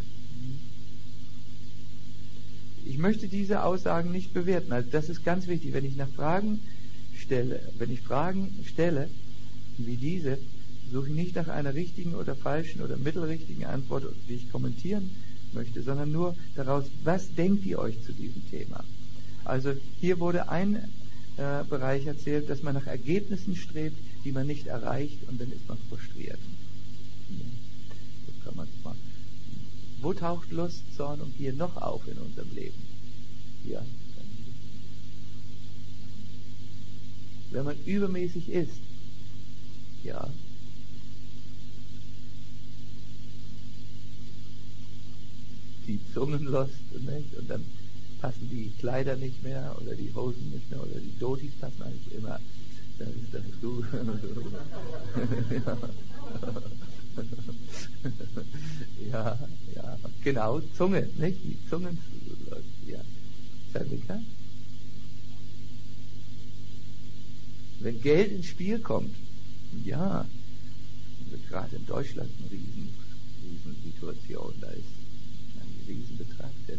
Ich möchte diese Aussagen nicht bewerten. Also das ist ganz wichtig. Wenn ich nach Fragen stelle, wenn ich Fragen stelle, wie diese, suche ich nicht nach einer richtigen oder falschen oder mittelrichtigen Antwort, die ich kommentieren möchte, sondern nur daraus, was denkt ihr euch zu diesem Thema? Also hier wurde ein äh, Bereich erzählt, dass man nach Ergebnissen strebt, die man nicht erreicht, und dann ist man frustriert. Ja, so kann man es machen. Wo taucht Lust, Zorn und Gier noch auf in unserem Leben? Ja. Wenn man übermäßig isst. Ja. Die Zungenlust, nicht? Und dann passen die Kleider nicht mehr oder die Hosen nicht mehr oder die Dhotis passen eigentlich immer. Das ist das gut. Ja, ja, genau, Zunge, nicht? Die Zungen, ja. Zerwicker. Wenn Geld ins Spiel kommt, ja, gerade in Deutschland eine riesen, riesen Situation, da ist ein Riesenbetrag, der